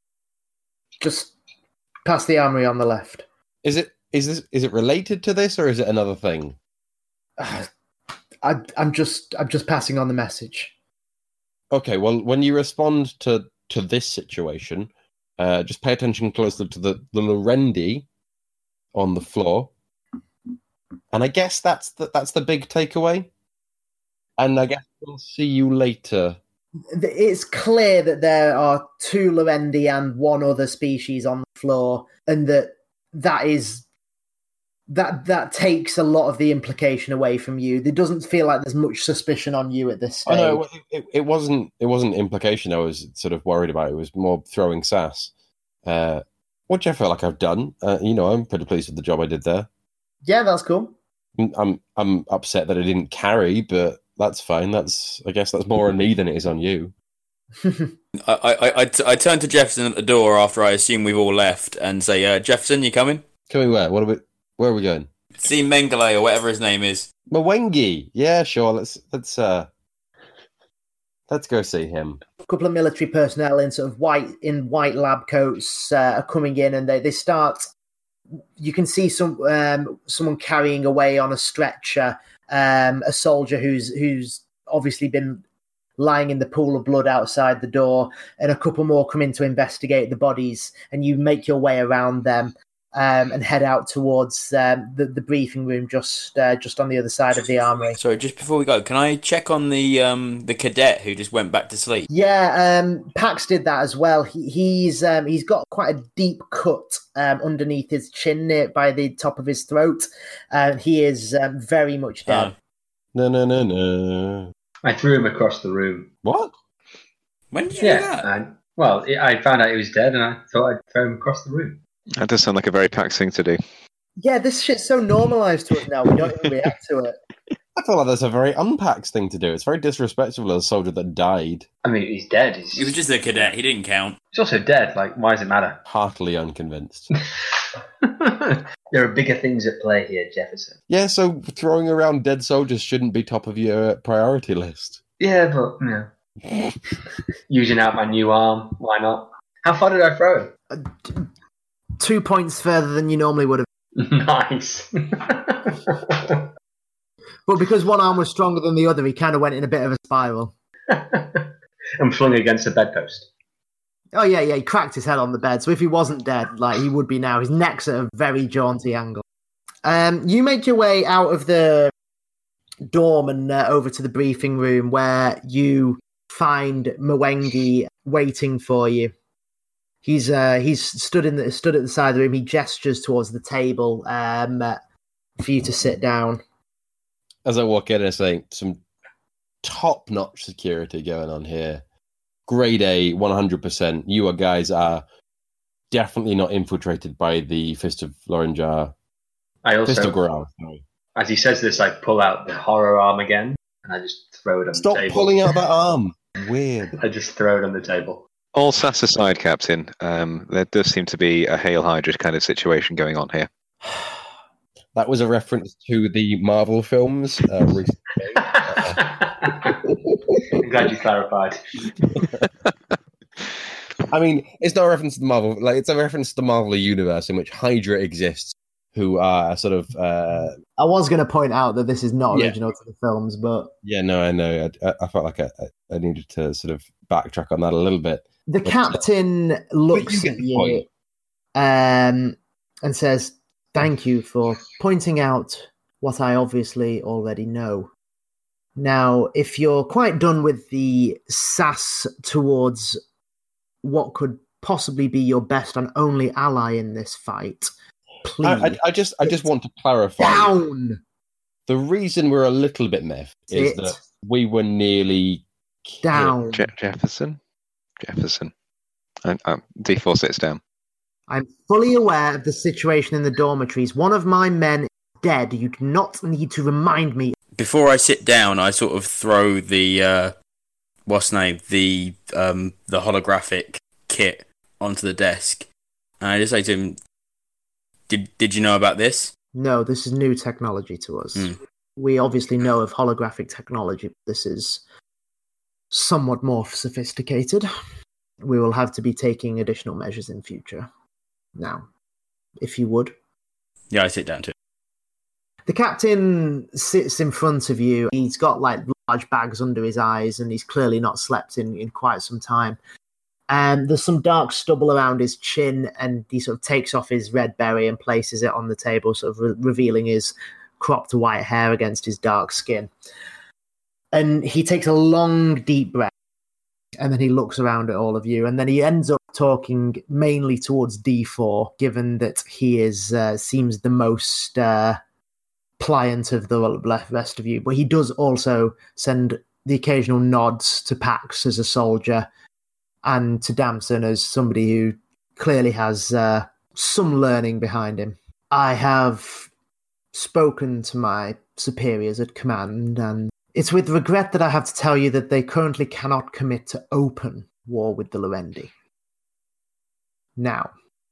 Speaker 2: Just past the armory on the left.
Speaker 1: Is it is this is it related to this or is it another thing?
Speaker 2: Uh, I, I'm just I'm just passing on the message.
Speaker 1: Okay, well, when you respond to, to this situation, uh, just pay attention closely to the, the Lorendi on the floor. And I guess that's the, that's the big takeaway. And I guess we'll see you later.
Speaker 2: It's clear that there are two Lorendi and one other species on the floor, and that that is that that takes a lot of the implication away from you. It doesn't feel like there's much suspicion on you at this stage.
Speaker 1: Oh, no, it, it, it wasn't. It wasn't implication. I was sort of worried about. It was more throwing sass, uh, which I feel like I've done. Uh, you know, I'm pretty pleased with the job I did there.
Speaker 2: Yeah, that's cool.
Speaker 1: I'm I'm upset that I didn't carry, but that's fine. That's I guess that's more on me than it is on you.
Speaker 3: I, I, I, t- I turn to Jefferson at the door after I assume we've all left and say, uh, Jefferson, you coming?
Speaker 1: Coming where? What are we? Where are we going?
Speaker 3: See Mengele or whatever his name is.
Speaker 1: Mwangi. Yeah, sure. Let's let's uh let's go see him.
Speaker 2: A couple of military personnel in sort of white in white lab coats uh, are coming in, and they, they start. You can see some um, someone carrying away on a stretcher um, a soldier who's who's obviously been lying in the pool of blood outside the door, and a couple more come in to investigate the bodies, and you make your way around them. um, and head out towards um, the, the briefing room just uh, just on the other side of the armory.
Speaker 3: Sorry, just before we go, can I check on the um, the cadet who just went back to sleep?
Speaker 2: Yeah, um, Pax did that as well. He, he's um, he's got quite a deep cut um, underneath his chin, near by the top of his throat. Uh, he is um, very much dead.
Speaker 3: Oh.
Speaker 1: No, no, no, no.
Speaker 4: I threw him across the room.
Speaker 1: What?
Speaker 3: When did you do
Speaker 4: Yeah,
Speaker 3: that?
Speaker 4: and well, I found out he was dead, and I thought I'd throw him across the room.
Speaker 5: That does sound like a very Pax thing to do.
Speaker 2: Yeah, this shit's so normalised to us now, we don't even react to it.
Speaker 1: I feel like that's a very unpacked thing to do. It's very disrespectful of a soldier that died.
Speaker 4: I mean, he's dead. He's,
Speaker 3: He was just a cadet. He didn't count.
Speaker 4: he's also dead. Like, why does it matter?
Speaker 1: Heartily unconvinced.
Speaker 4: There are bigger things at play here, Jefferson.
Speaker 1: Yeah, so throwing around dead soldiers shouldn't be top of your priority list.
Speaker 4: Yeah, but, you know. Using out my new arm, why not? How far did I throw him?
Speaker 2: Two points further than you normally would have.
Speaker 4: Nice.
Speaker 2: But because one arm was stronger than the other, he kind of went in a bit of a spiral.
Speaker 4: And flung against the bedpost.
Speaker 2: Oh, yeah, yeah, he cracked his head on the bed. So if he wasn't dead, like he would be now, his neck's at a very jaunty angle. Um, you make your way out of the dorm and uh, over to the briefing room where you find Mwengi waiting for you. He's uh, he's stood in the, stood at the side of the room. He gestures towards the table um, uh, for you to sit down.
Speaker 1: As I walk in, I say, some top-notch security going on here. Grade A, one hundred percent. You guys are definitely not infiltrated by the Fist of Lorinjar.
Speaker 4: I also,
Speaker 1: Fist of Goral, sorry.
Speaker 4: as he says this, I pull out the horror arm again, and I just throw it on
Speaker 1: Stop
Speaker 4: the table.
Speaker 1: pulling out that arm. Weird.
Speaker 4: I just throw it on the table.
Speaker 5: All sass aside, Captain, um, there does seem to be a Hail Hydra kind of situation going on here.
Speaker 1: That was a reference to the Marvel films uh, recently.
Speaker 4: I'm glad you clarified.
Speaker 1: I mean, it's not a reference to the Marvel, like it's a reference to the Marvel universe in which Hydra exists, who are sort of. Uh,
Speaker 2: I was going to point out that this is not
Speaker 1: Yeah.
Speaker 2: original to the films, but
Speaker 1: yeah, no, I know. I, I felt like I, I needed to sort of backtrack on that a little bit.
Speaker 2: the
Speaker 1: But, uh,
Speaker 2: captain looks
Speaker 1: get
Speaker 2: at
Speaker 1: the
Speaker 2: you
Speaker 1: point.
Speaker 2: um, and says, "Thank you for pointing out what I obviously already know. Now, if you're quite done with the sass towards what could possibly be your best and only ally in this fight, please
Speaker 1: I, I, I just, I just want to clarify.
Speaker 2: down."
Speaker 1: The reason we're a little bit miffed is
Speaker 2: It.
Speaker 1: that we were nearly killed.
Speaker 2: Down.
Speaker 5: Je- Jefferson? Jefferson. And, um, D four sits down.
Speaker 2: I'm fully aware of the situation in the dormitories. One of my men is dead. You do not need to remind me.
Speaker 3: Before I sit down, I sort of throw the uh, what's the name the um, the holographic kit onto the desk, and I just say to him, "Did did you know about this?"
Speaker 2: No, this is new technology to us.
Speaker 3: Hmm.
Speaker 2: We obviously know of holographic technology. But this is somewhat more sophisticated. We will have to be taking additional measures in future. Now, if you would.
Speaker 3: Yeah, I sit down too.
Speaker 2: The captain sits in front of you. He's got like large bags under his eyes and he's clearly not slept in, in quite some time. And there's some dark stubble around his chin and he sort of takes off his red beret and places it on the table, sort of re- revealing his cropped white hair against his dark skin. And he takes a long, deep breath and then he looks around at all of you and then he ends up talking mainly towards D four, given that he is uh, seems the most... Uh, pliant of the rest of you, but he does also send the occasional nods to Pax as a soldier and to Damson as somebody who clearly has uh, some learning behind him. I have spoken to my superiors at command, and it's with regret that I have to tell you that they currently cannot commit to open war with the Lorendi. Now,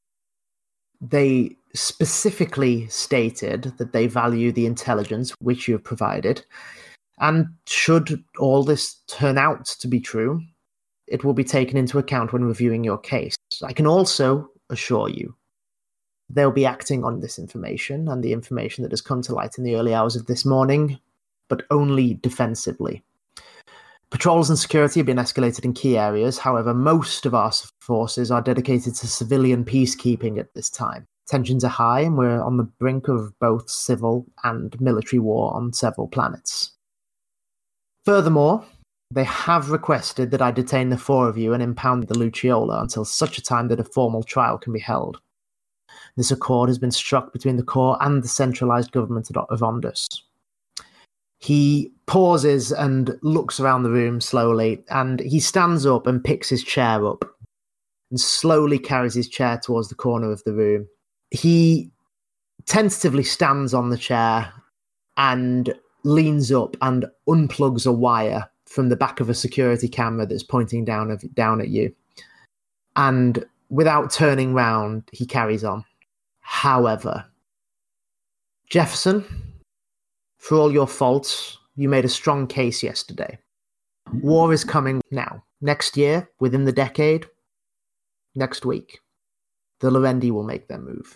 Speaker 2: they specifically stated that they value the intelligence which you have provided, and should all this turn out to be true, it will be taken into account when reviewing your case. I can also assure you they'll be acting on this information and the information that has come to light in the early hours of this morning, but only defensively. Patrols and security have been escalated in key areas. However, most of our forces are dedicated to civilian peacekeeping at this time. Tensions are high, and we're on the brink of both civil and military war on several planets. Furthermore, they have requested that I detain the four of you and impound the Luciola until such a time that a formal trial can be held. This accord has been struck between the core and the centralized government of Ondus. He pauses and looks around the room slowly, and he stands up and picks his chair up and slowly carries his chair towards the corner of the room. He tentatively stands on the chair and leans up and unplugs a wire from the back of a security camera that's pointing down, of, down at you. And without turning round, he carries on. However, Jefferson, for all your faults, you made a strong case yesterday. War is coming now. Next year, within the decade, next week, the Lorendi will make their move.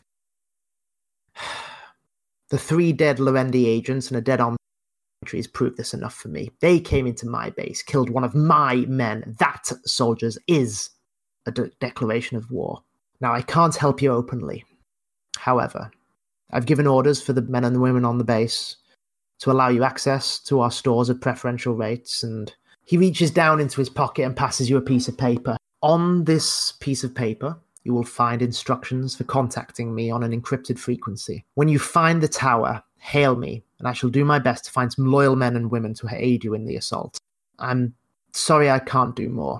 Speaker 2: The three dead Lorendi agents and a dead armed has proved this enough for me. They came into my base, killed one of my men. That, soldiers, is a de- declaration of war. Now, I can't help you openly. However, I've given orders for the men and the women on the base to allow you access to our stores at preferential rates, and he reaches down into his pocket and passes you a piece of paper. On this piece of paper, you will find instructions for contacting me on an encrypted frequency. When you find the tower, hail me, and I shall do my best to find some loyal men and women to aid you in the assault. I'm sorry I can't do more.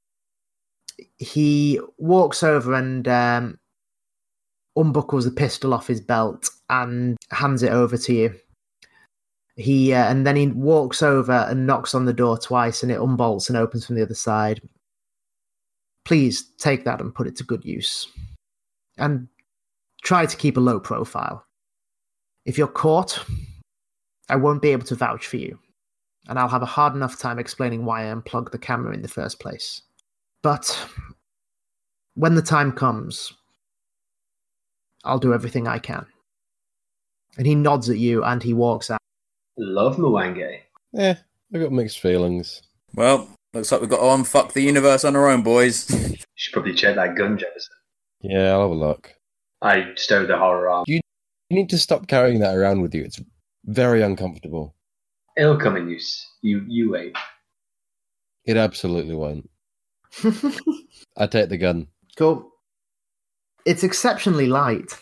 Speaker 2: He walks over and um, unbuckles the pistol off his belt and hands it over to you. He uh, and then he walks over and knocks on the door twice, and it unbolts and opens from the other side. Please take that and put it to good use. And try to keep a low profile. If you're caught, I won't be able to vouch for you, and I'll have a hard enough time explaining why I unplugged the camera in the first place. But when the time comes, I'll do everything I can. And he nods at you and he walks out.
Speaker 4: Love Mwange.
Speaker 1: Yeah, I've got mixed feelings.
Speaker 3: Well, looks like we've got to unfuck the universe on our own, boys.
Speaker 4: You should probably check that gun, Jefferson.
Speaker 1: Yeah, I'll have a look.
Speaker 4: I stowed the horror arm.
Speaker 1: You need to stop carrying that around with you. It's very uncomfortable.
Speaker 4: It'll come in use. You, you wait.
Speaker 1: It absolutely won't. I take the gun.
Speaker 2: Cool. It's exceptionally light.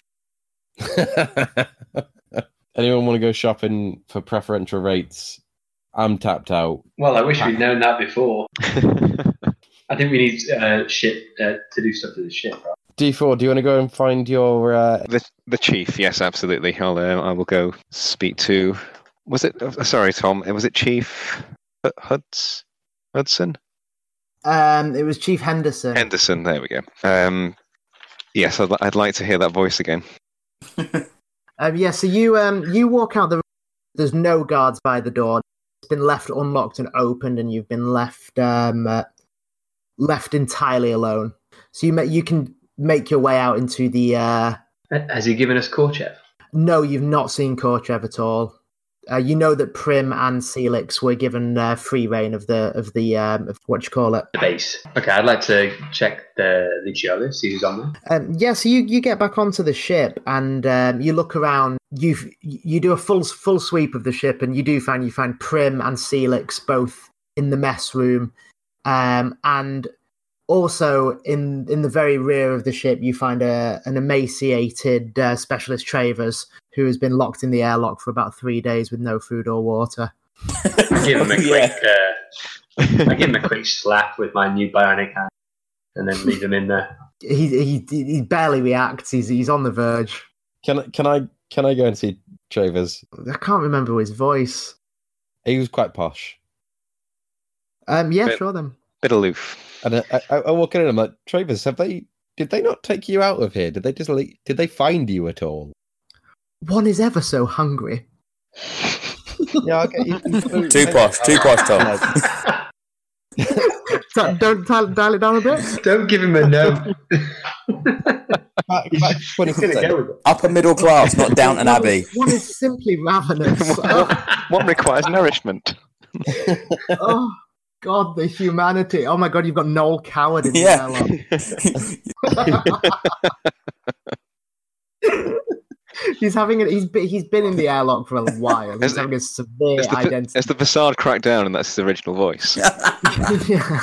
Speaker 1: Anyone want to go shopping for preferential rates? I'm tapped out.
Speaker 4: Well, I wish we'd known that before. I think we need uh, ship uh, to do stuff to the ship, right?
Speaker 1: D four, do you want to go and find your... Uh...
Speaker 5: The the chief, yes, absolutely. I'll uh, I will go speak to... Was it... Uh, sorry, Tom. Was it Chief H- Huds? Hudson?
Speaker 2: Um, it was Chief Henderson.
Speaker 5: Henderson, there we go. Um, yes, I'd, I'd like to hear that voice again.
Speaker 2: um, yeah, so you um you walk out the room. There's no guards by the door. It's been left unlocked and opened, and you've been left um uh, left entirely alone. So you ma- you can make your way out into the. Uh...
Speaker 4: Has he given us Korchev?
Speaker 2: No, you've not seen Korchev at all. Uh, you know that Prim and Celix were given uh, free reign of the of the um, of what you call it,
Speaker 4: the base. Okay, I'd like to check the Luciola, see who's on there.
Speaker 2: Um, yeah, so you, you get back onto the ship and um, you look around. You you do a full full sweep of the ship, and you do find you find Prim and Celix both in the mess room, um, and also in in the very rear of the ship you find a an emaciated uh, Specialist Travers who has been locked in the airlock for about three days with no food or water.
Speaker 4: I give him a quick, uh, I give him a quick slap with my new bionic hand, and then leave him in there.
Speaker 2: He he he barely reacts. He's he's on the verge.
Speaker 1: Can I can I can I go and see Travers?
Speaker 2: I can't remember his voice.
Speaker 1: He was quite posh.
Speaker 2: Um, yeah,
Speaker 5: Bit-
Speaker 2: sure then.
Speaker 5: Bit aloof.
Speaker 1: And I, I, I walk in and I'm like, Travers, have they? Did they not take you out of here? Did they just? le- Did they find you at all?
Speaker 2: One is ever so hungry.
Speaker 1: Yeah, okay. you- you-
Speaker 3: Too posh, too posh, Tom.
Speaker 2: So, don't dial, dial it down a bit.
Speaker 4: Don't give him a no.
Speaker 1: Back,
Speaker 4: He's
Speaker 1: back
Speaker 4: just
Speaker 1: twenty
Speaker 4: gonna
Speaker 1: percent.
Speaker 4: go with it.
Speaker 3: Upper middle class, not Downton
Speaker 2: One
Speaker 3: Abbey.
Speaker 2: is- One is simply ravenous. oh,
Speaker 5: What requires nourishment?
Speaker 2: oh, God, the humanity. Oh, my God, you've got Noel Coward in
Speaker 3: Yeah.
Speaker 2: the airlock. He's having it. He's been, he's been in the airlock for a while. He's
Speaker 5: As-
Speaker 2: having a severe
Speaker 5: As the,
Speaker 2: identity.
Speaker 5: as the facade cracked down, and that's his original voice.
Speaker 2: Yeah.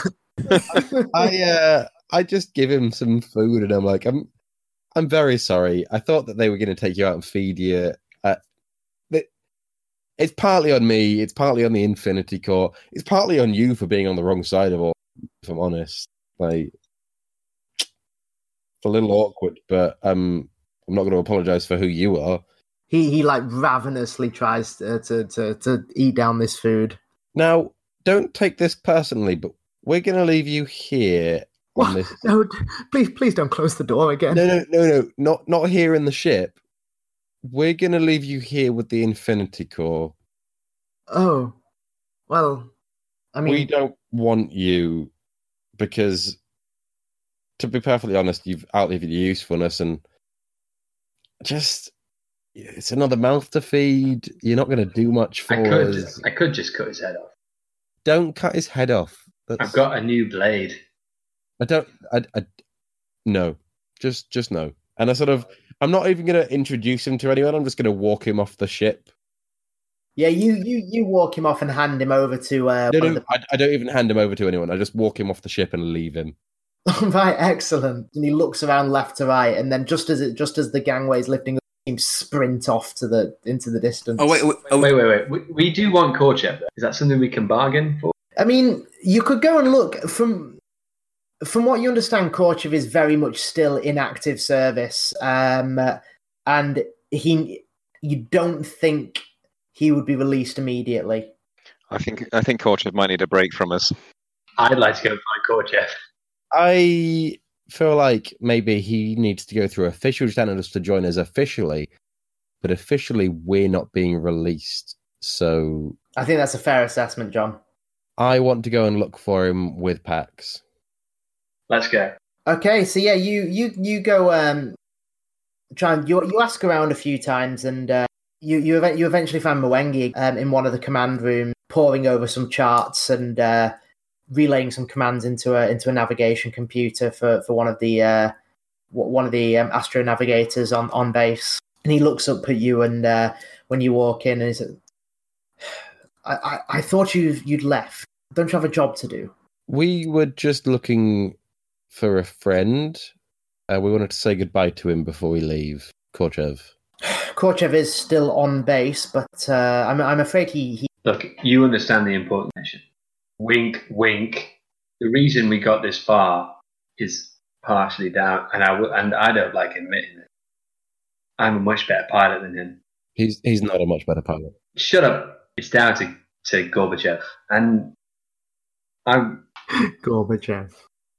Speaker 1: I uh, I just give him some food, and I'm like, I'm I'm very sorry. I thought that they were going to take you out and feed you. Uh, but it's partly on me. It's partly on the Infinity Core. It's partly on you for being on the wrong side of all. If I'm honest, like it's a little awkward, but um, I'm not going to apologize for who you are.
Speaker 2: He he like ravenously tries to, to to to eat down this food.
Speaker 1: Now, don't take this personally, but we're going to leave you here on
Speaker 2: What?
Speaker 1: this.
Speaker 2: No, d- please please don't close the door again.
Speaker 1: No, no, no, no, not not here in the ship. We're going to leave you here with the Infinity Core.
Speaker 2: Oh, well, I mean,
Speaker 1: We don't want you because, to be perfectly honest, you've outlived your usefulness, and just it's another mouth to feed. You're not going to do much for
Speaker 4: I could,
Speaker 1: us.
Speaker 4: I could just cut his head off.
Speaker 1: Don't cut his head off. That's,
Speaker 4: I've got a new blade.
Speaker 1: I don't. I. I no. Just. Just no. And I sort of. I'm not even going to introduce him to anyone. I'm just going to walk him off the ship.
Speaker 2: yeah, you you you walk him off and hand him over to. Uh,
Speaker 1: No,
Speaker 2: one
Speaker 1: no,
Speaker 2: of
Speaker 1: I, I don't even hand him over to anyone. I just walk him off the ship and leave him.
Speaker 2: the... Right, excellent. And he looks around left to right, and then just as it just as the gangway's lifting up, he sprint off to the into the distance.
Speaker 3: Oh wait, wait, oh,
Speaker 4: Wait, wait, wait. We, we do want Korchev, though. Is that something we can bargain for?
Speaker 2: I mean, you could go and look from from what you understand. Korchev is very much still in active service, um, and he you don't think he would be released immediately.
Speaker 5: I think I think Korchev might need a break from us.
Speaker 4: I'd like to go find Korchev.
Speaker 1: I feel like maybe he needs to go through official channels to join us officially, but officially we're not being released. So
Speaker 2: I think that's a fair assessment, John.
Speaker 1: I want to go and look for him with Pax.
Speaker 4: Let's go.
Speaker 2: Okay, so yeah, you you you go um try and you you ask around a few times, and uh, you you ev- you eventually find Mwengi um, in one of the command rooms, poring over some charts and uh, relaying some commands into a into a navigation computer for, for one of the uh, one of the um, astro navigators on, on base. And he looks up at you, and uh, when you walk in, and he's like, I, I I thought you you'd left. Don't you have a job to do?
Speaker 1: We were just looking for a friend. Uh, we wanted to say goodbye to him before we leave. Korchev.
Speaker 2: Korchev is still on base, but uh, I'm I'm afraid he, he
Speaker 4: Look, you understand the important mission. Wink, wink. The reason we got this far is partially down, and I w- and I don't like admitting it. I'm a much better pilot than him.
Speaker 1: He's he's not a much better pilot.
Speaker 4: Shut up. It's down to, to Gorbachev. And I'm
Speaker 2: Gorbachev.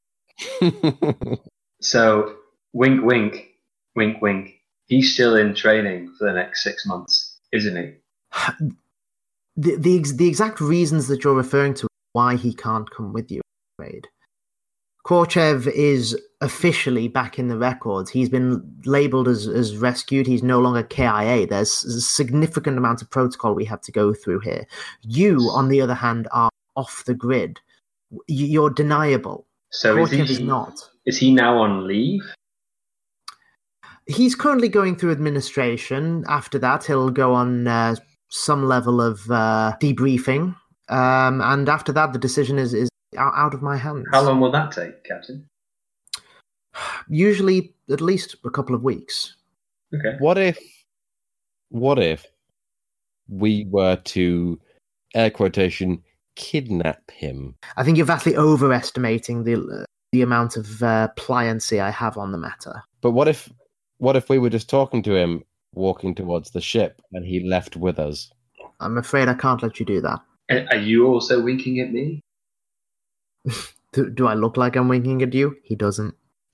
Speaker 4: so wink, wink, wink, wink. He's still in training for the next six months, isn't he?
Speaker 2: The the ex- the exact reasons that you're referring to why he can't come with you, I'm afraid. Korchev is officially back in the records. He's been labelled as, as rescued. He's no longer K I A. There's a significant amount of protocol we have to go through here. You, on the other hand, are off the grid. Y- You're deniable.
Speaker 4: So is
Speaker 2: Korchev
Speaker 4: he,
Speaker 2: is not.
Speaker 4: is he now on leave?
Speaker 2: He's currently going through administration. After that, he'll go on uh, some level of uh, debriefing. Um, and after that, the decision is, is out, out of my hands.
Speaker 4: How long will that take, Captain?
Speaker 2: Usually at least a couple of weeks.
Speaker 4: Okay.
Speaker 1: What if, what if we were to, air quotation, kidnap him?
Speaker 2: I think you're vastly overestimating the uh, the amount of uh, pliancy I have on the matter.
Speaker 1: But what if, what if we were just talking to him, walking towards the ship, and he left with us?
Speaker 2: I'm afraid I can't let you do that.
Speaker 4: And are you also winking at me?
Speaker 2: Do, do I look like I'm winking at you? He doesn't.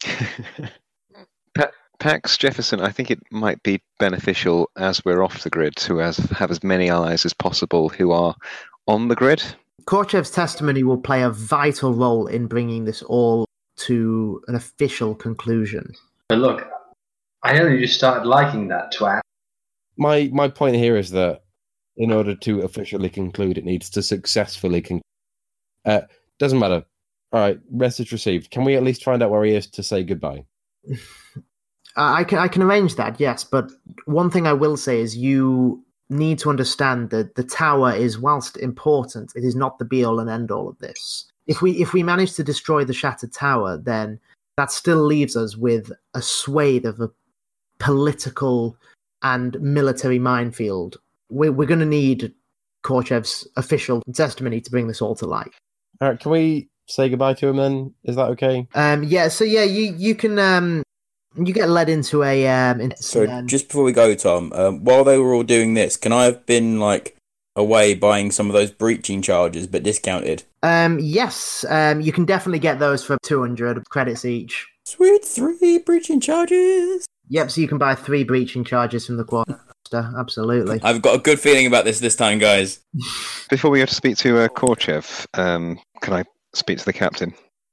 Speaker 5: Pa- Pax Jefferson, I think it might be beneficial as we're off the grid to as, have as many allies as possible who are on the grid.
Speaker 2: Korchev's testimony will play a vital role in bringing this all to an official conclusion.
Speaker 4: But look, I only just started liking that twat.
Speaker 1: My my point here is that in order to officially conclude, it needs to successfully conclude. Uh, doesn't matter. All right, message received. Can we at least find out where he is to say goodbye?
Speaker 2: I can I can arrange that, yes. But one thing I will say is you need to understand that the tower is, whilst important, it is not the be all and end all of this. If we if we manage to destroy the shattered tower, then that still leaves us with a swathe of a political and military minefield. We're, we're going to need Korchev's official testimony to bring this all to light.
Speaker 1: All right, can we say goodbye to him then? Is that okay?
Speaker 2: Um, yeah. So yeah, you you can um, you get led into a um. Into
Speaker 3: So
Speaker 2: um,
Speaker 3: just before we go, Tom, um, while they were all doing this, can I have been like away buying some of those breaching charges but discounted?
Speaker 2: um yes, um, you can definitely get those for two hundred credits each.
Speaker 3: Sweet, three breaching charges.
Speaker 2: Yep. So you can buy three breaching charges from the quartermaster. Absolutely.
Speaker 3: I've got a good feeling about this this time, guys.
Speaker 5: Before we go to speak to uh, Korchev, um, can I speak to the captain?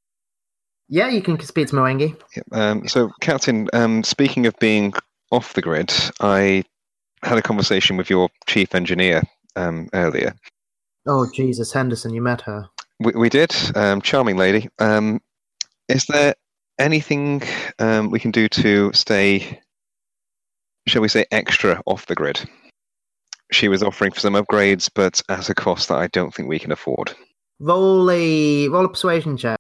Speaker 2: Yeah, you can speak to Mwangi.
Speaker 5: Yep. Um, so, Captain, um, speaking of being off the grid, I had a conversation with your chief engineer um, earlier.
Speaker 2: Oh Jesus, Henderson, you met her.
Speaker 5: We, we did. Um, charming lady. Um, is there anything um, we can do to stay, shall we say, extra off the grid? She was offering for some upgrades, but at a cost that I don't think we can afford.
Speaker 2: Roll a roll a persuasion check.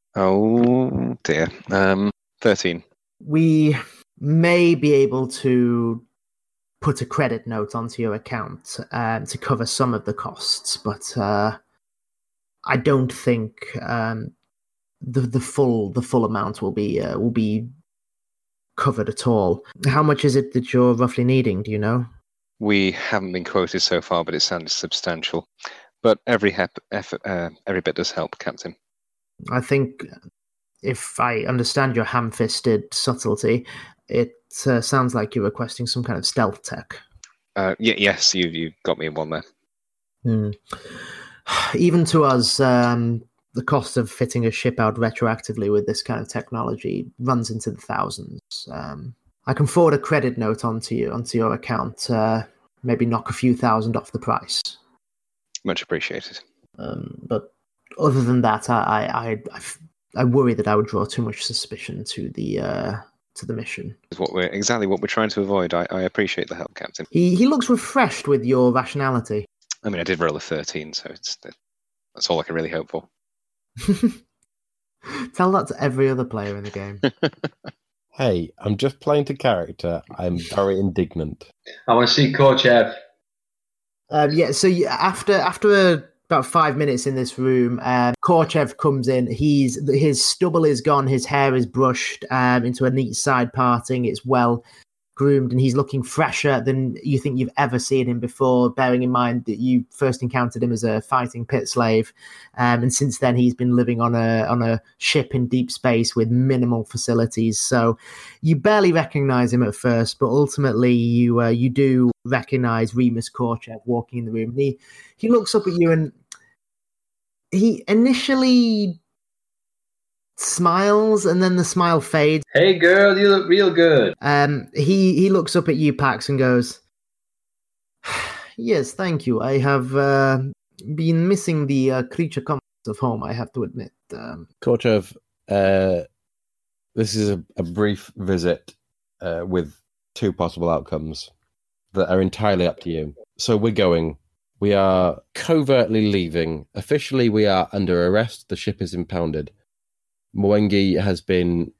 Speaker 5: Oh dear. Um, thirteen.
Speaker 2: We may be able to put a credit note onto your account um, to cover some of the costs, but uh, I don't think um, the the full the full amount will be uh, will be covered at all. How much is it that you're roughly needing? Do you know?
Speaker 5: We haven't been quoted so far, but it sounds substantial. But every hep, effort, uh, every bit does help, Captain.
Speaker 2: I think, if I understand your ham-fisted subtlety, it uh, sounds like you're requesting some kind of stealth tech.
Speaker 5: Uh, y- yes, you you got me in one there.
Speaker 2: Hmm. Even to us, um, the cost of fitting a ship out retroactively with this kind of technology runs into the thousands. Um, I can forward a credit note onto you, onto your account. Uh, maybe knock a few thousand off the price.
Speaker 5: Much appreciated.
Speaker 2: Um, but other than that, I, I, I, I worry that I would draw too much suspicion to the uh, to the mission.
Speaker 5: Is what we're exactly what we're trying to avoid. I, I appreciate the help, Captain.
Speaker 2: He he looks refreshed with your rationality.
Speaker 5: I mean, I did roll a thirteen, so it's that's all I can really hope for.
Speaker 2: Tell that to every other player in the game.
Speaker 1: Hey, I'm just playing to character. I'm very indignant.
Speaker 4: I want to see Korchev.
Speaker 2: Um, yeah, so you, after after a, about five minutes in this room, um, Korchev comes in. He's his stubble is gone, his hair is brushed um, into a neat side parting. It's well groomed, and he's looking fresher than you think you've ever seen him before. Bearing in mind that you first encountered him as a fighting pit slave, um, and since then he's been living on a on a ship in deep space with minimal facilities. So you barely recognize him at first, but ultimately you uh, you do recognize Remus Korchev walking in the room. He he looks up at you and he initially smiles, and then the smile fades.
Speaker 4: Hey girl, you look real good.
Speaker 2: Um, he he looks up at you, Pax, and goes, "Yes, thank you. I have uh, been missing the uh, creature comforts of home, I have to admit." Um,
Speaker 1: Korchev, uh, this is a, a brief visit uh, with two possible outcomes that are entirely up to you. So we're going. We are covertly leaving. Officially, we are under arrest. The ship is impounded. Mwangi has been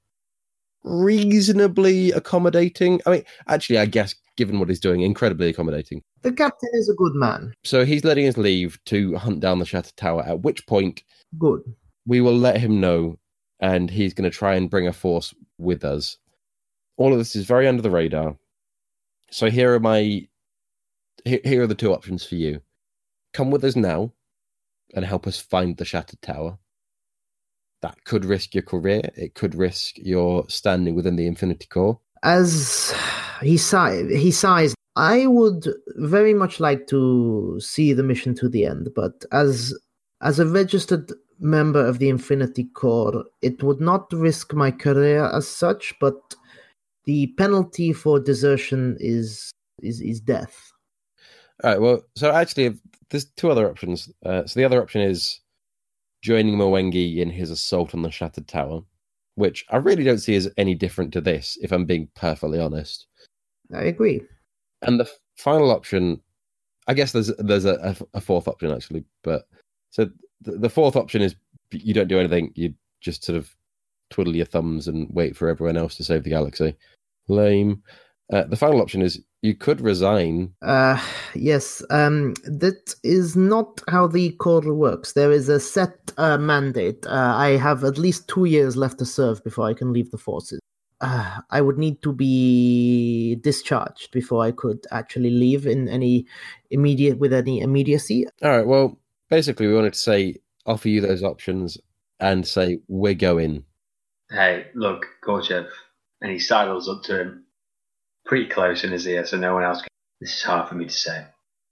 Speaker 1: reasonably accommodating. I mean, actually, I guess, given what he's doing, incredibly accommodating.
Speaker 2: the captain is a good man.
Speaker 1: So he's letting us leave to hunt down the Shattered Tower, at which point
Speaker 2: Good.
Speaker 1: we will let him know, and he's going to try and bring a force with us. All of this is very under the radar. So here are my... Here, here are the two options for you. Come with us now and help us find the Shattered Tower. That could risk your career. It could risk your standing within the Infinity Corps.
Speaker 2: As he sigh, he sighs, I would very much like to see the mission to the end, but as as a registered member of the Infinity Corps, it would not risk my career as such, but the penalty for desertion is is, is death.
Speaker 1: All right, well, so actually, there's two other options. Uh, so the other option is joining Mwangi in his assault on the Shattered Tower. which I really don't see as any different to this, if I'm being perfectly honest.
Speaker 2: I agree.
Speaker 1: And the f- final option, I guess there's there's a, a, a fourth option actually, but so the, the fourth option is you don't do anything, you just sort of twiddle your thumbs and wait for everyone else to save the galaxy. Lame. Uh, the final option is you could resign.
Speaker 2: Uh, yes, um, that is not how the Corps works. There is a set uh, mandate. Uh, I have at least two years left to serve before I can leave the forces. Uh, I would need to be discharged before I could actually leave in any immediate with any immediacy.
Speaker 1: All right. Well, basically, we wanted to say offer you those options and say we're going.
Speaker 4: Hey, look, Gorchev, and he sidles up to him, pretty close in his ear, so no one else can. This is hard for me to say.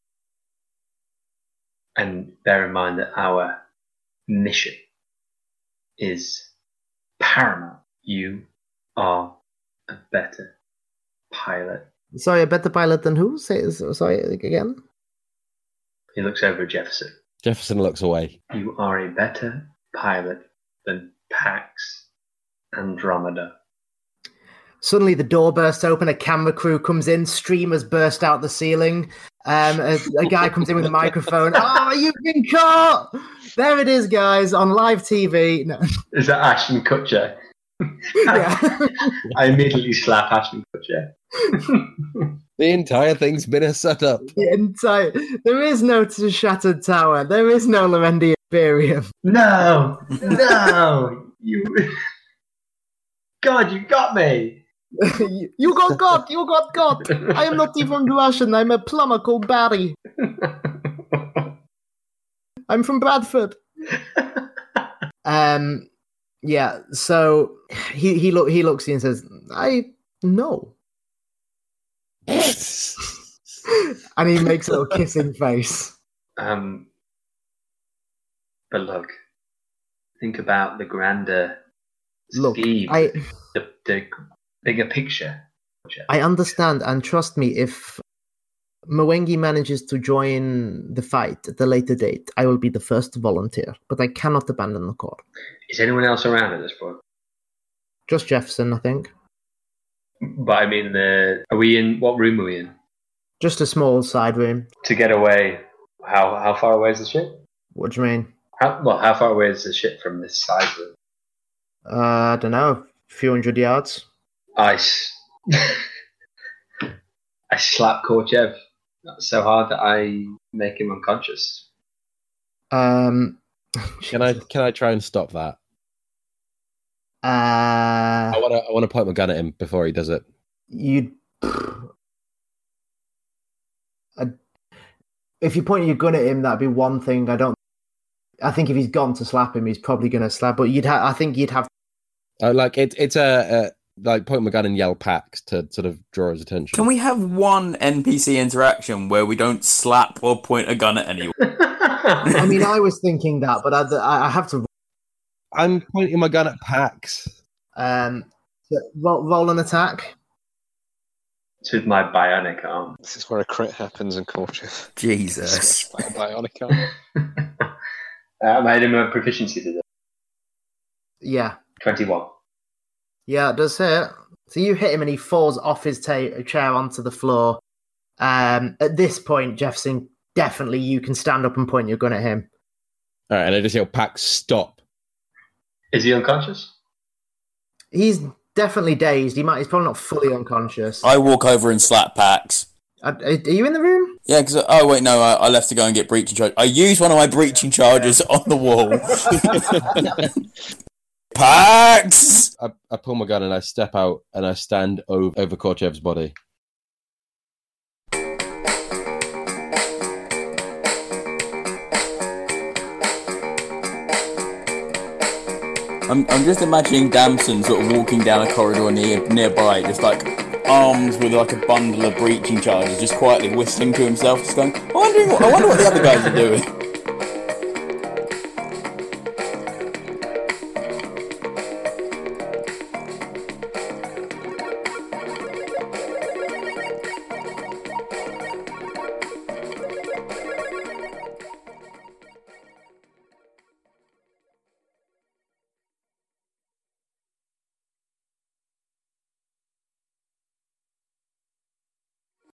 Speaker 4: And bear in mind that our mission is paramount. You are a better pilot.
Speaker 2: Sorry, a better pilot than who? Say, sorry again.
Speaker 4: He looks over at Jefferson.
Speaker 1: Jefferson looks away.
Speaker 4: You are a better pilot than Pax Andromeda.
Speaker 2: Suddenly the door bursts open, a camera crew comes in, streamers burst out the ceiling, um, a, a guy comes in with a microphone. Oh, you've been caught! There it is, guys, on live T V. No.
Speaker 4: Is that Ashton Kutcher?
Speaker 2: Yeah.
Speaker 4: I immediately slap Ashton Kutcher.
Speaker 1: The entire thing's been a setup.
Speaker 2: The entire, there is no t- Shattered Tower. There is no Larendia Imperium.
Speaker 4: No! No! You... God, you got me!
Speaker 2: You got got! You got got! I am not even Russian. I'm a plumber called Barry. I'm from Bradford. Um, yeah. So he he look he looks at you and says, "I know," and he makes a little kissing face.
Speaker 4: Um, but look, think about the grander
Speaker 2: Look,
Speaker 4: scheme,
Speaker 2: I
Speaker 4: the, the bigger picture.
Speaker 2: I understand, and trust me, if Mwengi manages to join the fight at a later date, I will be the first to volunteer, but I cannot abandon the Corps.
Speaker 4: Is anyone else around at this point?
Speaker 2: Just Jefferson, I think.
Speaker 4: But I mean, the are we in? What room are we in?
Speaker 2: Just a small side room.
Speaker 4: To get away, how how far away is the ship?
Speaker 2: What do you mean?
Speaker 4: How, well, how far away is the ship from this side room?
Speaker 2: Uh, I don't know, a few hundred yards.
Speaker 4: I, s- I slap Korchev so hard that I make him unconscious.
Speaker 2: Um,
Speaker 1: Can I can I try and stop that?
Speaker 2: Uh,
Speaker 1: I want to I want to point my gun at him before he does it.
Speaker 2: you. If you point your gun at him, that'd be one thing. I don't. I think if he's gone to slap him, he's probably going to slap. But you'd have. I think you'd have.
Speaker 1: Uh, like it's it's a, a like point my gun and yell Pax to sort of draw his attention.
Speaker 3: Can we have one N P C interaction where we don't slap or point a gun at anyone?
Speaker 2: I mean, I was thinking that, but I, I have to.
Speaker 1: I'm pointing my gun at Pax.
Speaker 2: Um, roll, roll an attack.
Speaker 4: It's with my bionic arm.
Speaker 5: This is where a crit happens in Korchev.
Speaker 3: Jesus.
Speaker 5: By a bionic arm.
Speaker 4: I made him a proficiency today.
Speaker 2: Yeah.
Speaker 4: twenty-one.
Speaker 2: Yeah, it does hit. So you hit him and he falls off his ta- chair onto the floor. Um, at this point, Jefferson, definitely you can stand up and point your gun at him.
Speaker 1: All right, and I just yell Pax, stop.
Speaker 4: Is he unconscious?
Speaker 2: He's definitely dazed. He might. He's probably not fully unconscious.
Speaker 3: I walk over and slap Pax.
Speaker 2: Are, are you in the room?
Speaker 3: Yeah, because oh wait, no, I, I left to go and get breaching charge. I used one of my breaching charges on the wall. Pax!
Speaker 1: I, I pull my gun and I step out and I stand over, over Korchev's body.
Speaker 3: I'm I'm just imagining Damson sort of walking down a corridor near nearby, just like arms with like a bundle of breaching charges, just quietly whistling to himself, just going, I wonder what, I wonder what the other guys are doing.